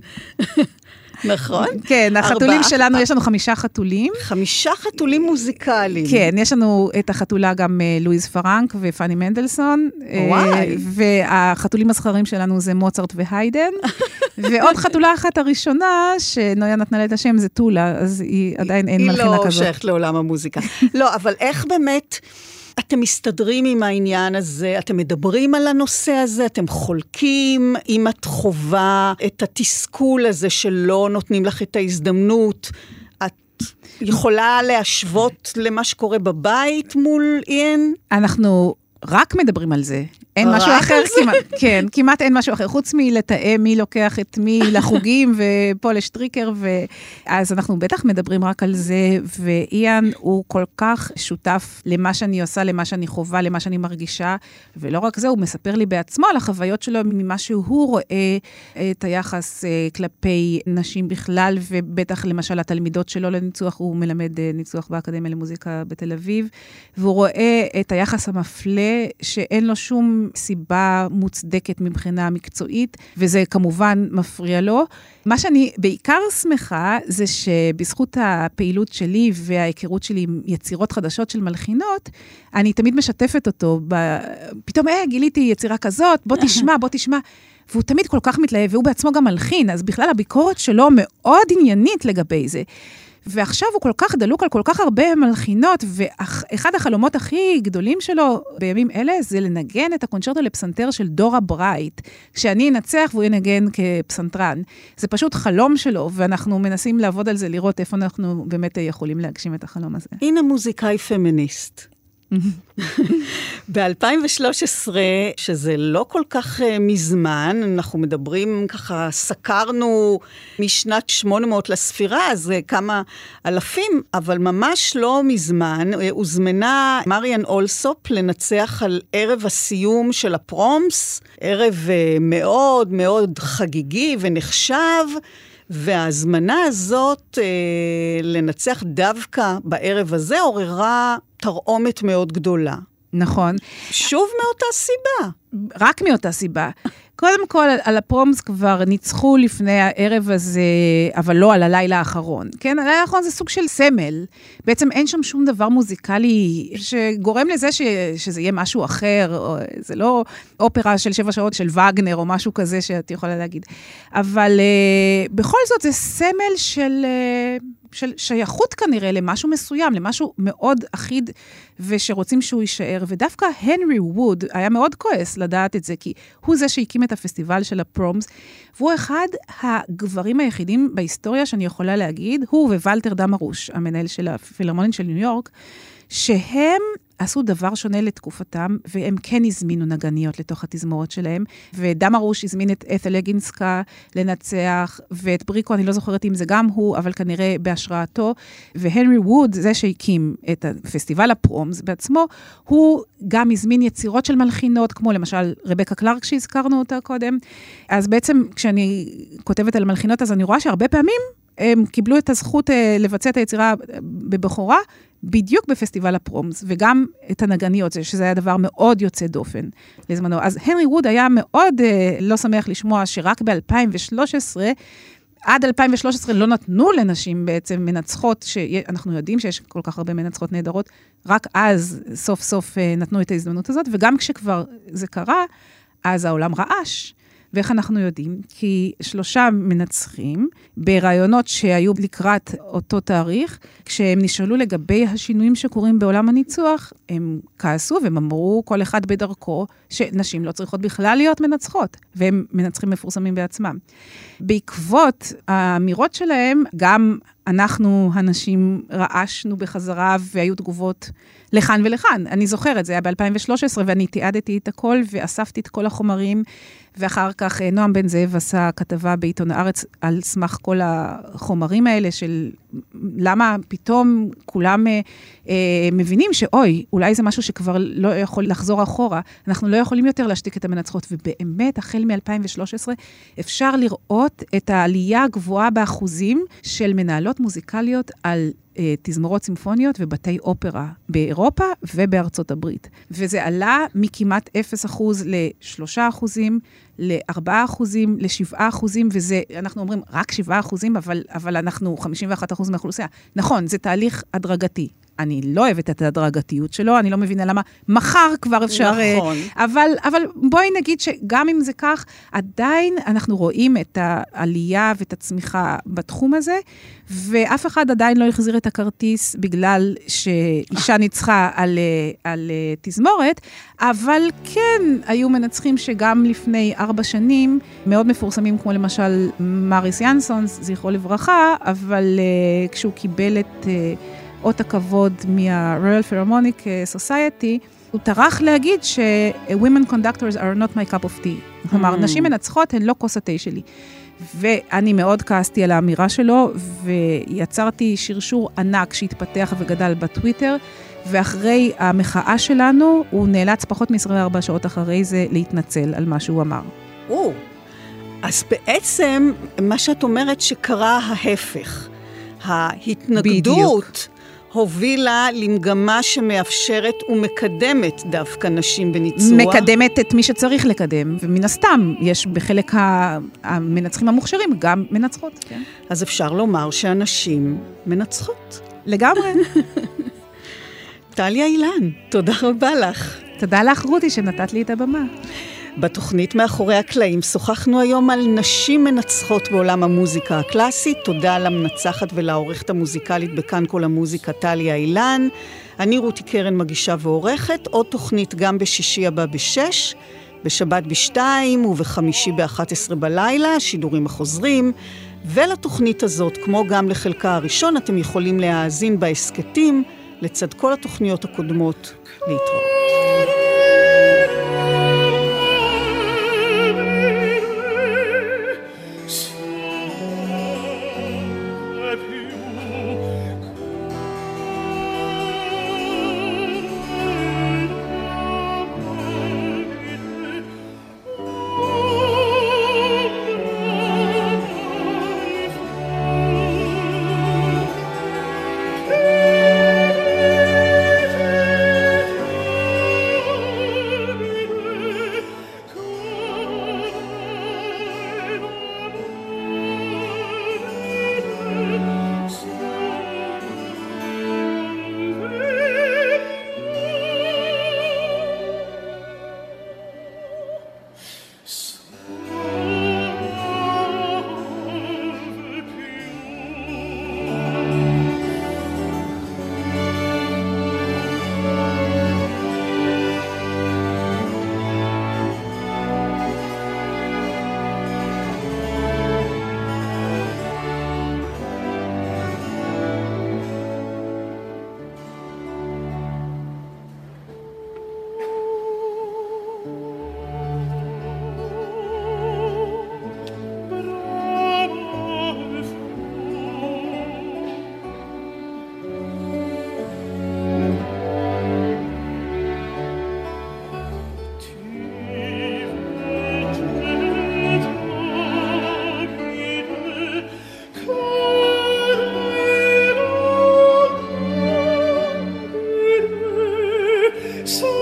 נכון? כן, החתולים שלנו, יש לנו 5 חתולים. 5 חתולים מוזיקליים. כן, יש לנו את החתולה גם לואיז פרנק ופני מנדלסון. וואי. והחתולים הזכרים שלנו זה מוצרט והיידן. ועוד חתולה אחת הראשונה, שנויה נתנה לה את השם, זה טולה, אז היא עדיין אין מלחינה כזאת. היא לא שייכת לעולם המוזיקה. לא, אבל איך באמת אתם מסתדרים עם העניין הזה, אתם מדברים על הנושא הזה, אתם חולקים, אם את חובה את התסכול הזה שלא נותנים לך את ההזדמנות, את יכולה להשוות למה שקורה בבית מול איין? אנחנו רק מדברים על זה. אין משהו אחר, כן, כמעט אין משהו אחר, חוץ מלתאם מי לוקח את מי לחוגים ופה לשטריקר, אז אנחנו בטח מדברים רק על זה, ואיאן הוא כל כך שותף למה שאני עושה, למה שאני חובה, למה שאני מרגישה, ולא רק זה, הוא מספר לי בעצמו על החוויות שלו, ממה שהוא רואה את היחס כלפי נשים בכלל, ובטח למשל התלמידות שלו לניצוח, הוא מלמד ניצוח באקדמיה למוזיקה בתל אביב, והוא רואה את היחס המפלה, שאין לו שום סיבה מוצדקת מבחינה מקצועית, וזה כמובן מפריע לו. מה שאני בעיקר שמחה, זה שבזכות הפעילות שלי וההיכרות שלי עם יצירות חדשות של מלחינות, אני תמיד משתפת אותו, פתאום, גיליתי יצירה כזאת, בוא תשמע, והוא תמיד כל כך מתלהב, והוא בעצמו גם מלחין, אז בכלל הביקורת שלו מאוד עניינית לגבי זה. ועכשיו הוא כל כך דלוק על כל כך הרבה מלחינות, ואחד החלומות הכי גדולים שלו בימים אלה, זה לנגן את הקונצ'רטו לפסנתר של דורה ברייט, שאני אנצח והוא ינגן כפסנתרן. זה פשוט חלום שלו, ואנחנו מנסים לעבוד על זה, לראות איפה אנחנו באמת יכולים להגשים את החלום הזה. הנה מוזיקאי פמיניסט. ב-2013, שזה לא כל כך מזמן, אנחנו מדברים ככה, סקרנו משנת 800 לספירה, זה כמה אלפים, אבל ממש לא מזמן, הוזמנה מריאן אולסופ לנצח על ערב הסיום של הפרומס, ערב מאוד מאוד חגיגי ונחשב, וההזמנה הזאת לנצח דווקא בערב הזה עוררה תרעומת מאוד גדולה. נכון. שוב מאותה סיבה. רק מאותה סיבה. קודם כל, על הפרומס כבר ניצחו לפני הערב הזה, אבל לא על הלילה האחרון. כן, הלילה האחרון זה סוג של סמל. בעצם אין שם שום דבר מוזיקלי שגורם לזה שזה יהיה משהו אחר. זה לא אופרה של 7 שעות של וגנר או משהו כזה שאת יכולה להגיד. אבל בכל זאת זה סמל של שייכות כנראה למשהו מסוים, למשהו מאוד אחיד ושרוצים שהוא יישאר. ודווקא הנרי ווד היה מאוד כועס לדעת את זה, כי הוא זה שהקים את הפסטיבל של הפרומס, והוא אחד הגברים היחידים בהיסטוריה שאני יכולה להגיד, הוא ווולטר דמרוש, המנהל של הפילהרמונית של ניו יורק, שהם עשו דבר שונה לתקופתם, והם כן הזמינו נגניות לתוך התזמורת שלהם, ודמרוש הזמין את את'ל אגינסקה לנצח, ואת בריקו, אני לא זוכרת אם זה גם הוא, אבל כנראה בהשראתו, והנרי ווד, זה שהקים את הפסטיבל הפרומס בעצמו, הוא גם הזמין יצירות של מלחינות, כמו למשל רבקה קלארק שהזכרנו אותה קודם, אז בעצם כשאני כותבת על מלחינות, אז אני רואה שהרבה פעמים הם קיבלו את הזכות לבצע את היצירה בבחורה, בדיוק בפסטיבל הפרומס, וגם את הנגניות, שזה היה דבר מאוד יוצא דופן לזמנו. אז הנרי ווד היה מאוד לא שמח לשמוע שרק ב-2013, עד 2013 לא נתנו לנשים בעצם מנצחות, שאנחנו יודעים שיש כל כך הרבה מנצחות נהדרות, רק אז סוף סוף נתנו את ההזדמנות הזאת, וגם כשכבר זה קרה, אז העולם רעש. ואיך אנחנו יודעים? כי 3 מנצחים ברעיונות שהיו לקראת אותו תאריך, כשהם נשאלו לגבי השינויים שקורים בעולם הניצוח, הם כעסו והם אמרו כל אחד בדרכו שנשים לא צריכות בכלל להיות מנצחות, והם מנצחים מפורסמים בעצמם. בעקבות האמירות שלהם, גם אנחנו, הנשים, רעשנו בחזרה והיו תגובות לכאן ולכאן. אני זוכרת, זה היה ב-2013 ואני תיעדתי את הכל ואספתי את כל החומרים, ואחר כך נועם בן זאב עשה כתבה בעיתון הארץ על סמך כל החומרים האלה של למה פתאום כולם מבינים שאוי, אולי זה משהו שכבר לא יכול לחזור אחורה, אנחנו לא יכולים יותר להשתיק את המנצחות, ובאמת החל מ-2013 אפשר לראות את העלייה הגבוהה באחוזים של מנהלות מוזיקליות על תזמורות סימפוניות ובתי אופרה באירופה ובארצות הברית. וזה עלה מכמעט 0% ל3%, ל4%, ל7%, וזה, אנחנו אומרים רק 7%, אבל אנחנו 51% מהאוכלוסייה. נכון, זה תהליך הדרגתי. אני לא אוהבת את הדרגתיות שלו, אני לא מבינה למה מחר כבר אפשר... נכון. אבל בואי נגיד שגם אם זה כך, עדיין אנחנו רואים את העלייה ואת הצמיחה בתחום הזה, ואף אחד עדיין לא יחזיר את הכרטיס בגלל שאישה ניצחה על תזמורת, אבל כן היו מנצחים שגם לפני 4 שנים, מאוד מפורסמים כמו למשל מריס ינסונס, זכרו לברכה, אבל כשהוא קיבל את אות הכבוד מה-Royal Philharmonic Society, הוא טרח להגיד ש-women conductors are not my cup of tea. כלומר, נשים מנצחות הן לא כוס התה שלי. ואני מאוד כעסתי על האמירה שלו, ויצרתי שרשור ענק שהתפתח וגדל בטוויטר, ואחרי המחאה שלנו, הוא נאלץ פחות מ-24 שעות אחרי זה להתנצל על מה שהוא אמר. אז בעצם, מה שאת אומרת שקרה ההפך. ההתנגדות הובילה למגמה שמאפשרת ומקדמת דווקא נשים בניצוח. מקדמת את מי שצריך לקדם, ומן הסתם יש בחלק המנצחים המוכשרים גם מנצחות. כן? אז אפשר לומר שהנשים מנצחות. לגמרי. טליה אילן, תודה רבה לך. תודה לך רותי שנתת לי את הבמה. בתוכנית מאחורי הקלעים שוחחנו היום על נשים מנצחות בעולם המוזיקה הקלאסית. תודה למנצחת ולעורכת המוזיקלית בכאן כל המוזיקה טליה אילן. אני רותי קרן מגישה ועורכת. עוד תוכנית גם בשישי הבא ב-6, בשבת ב-2 ובחמישי ב-11 בלילה, שידורים החוזרים. ולתוכנית הזאת, כמו גם לחלקה הראשון, אתם יכולים להאזין בהסקטים לצד כל התוכניות הקודמות. להתראות. So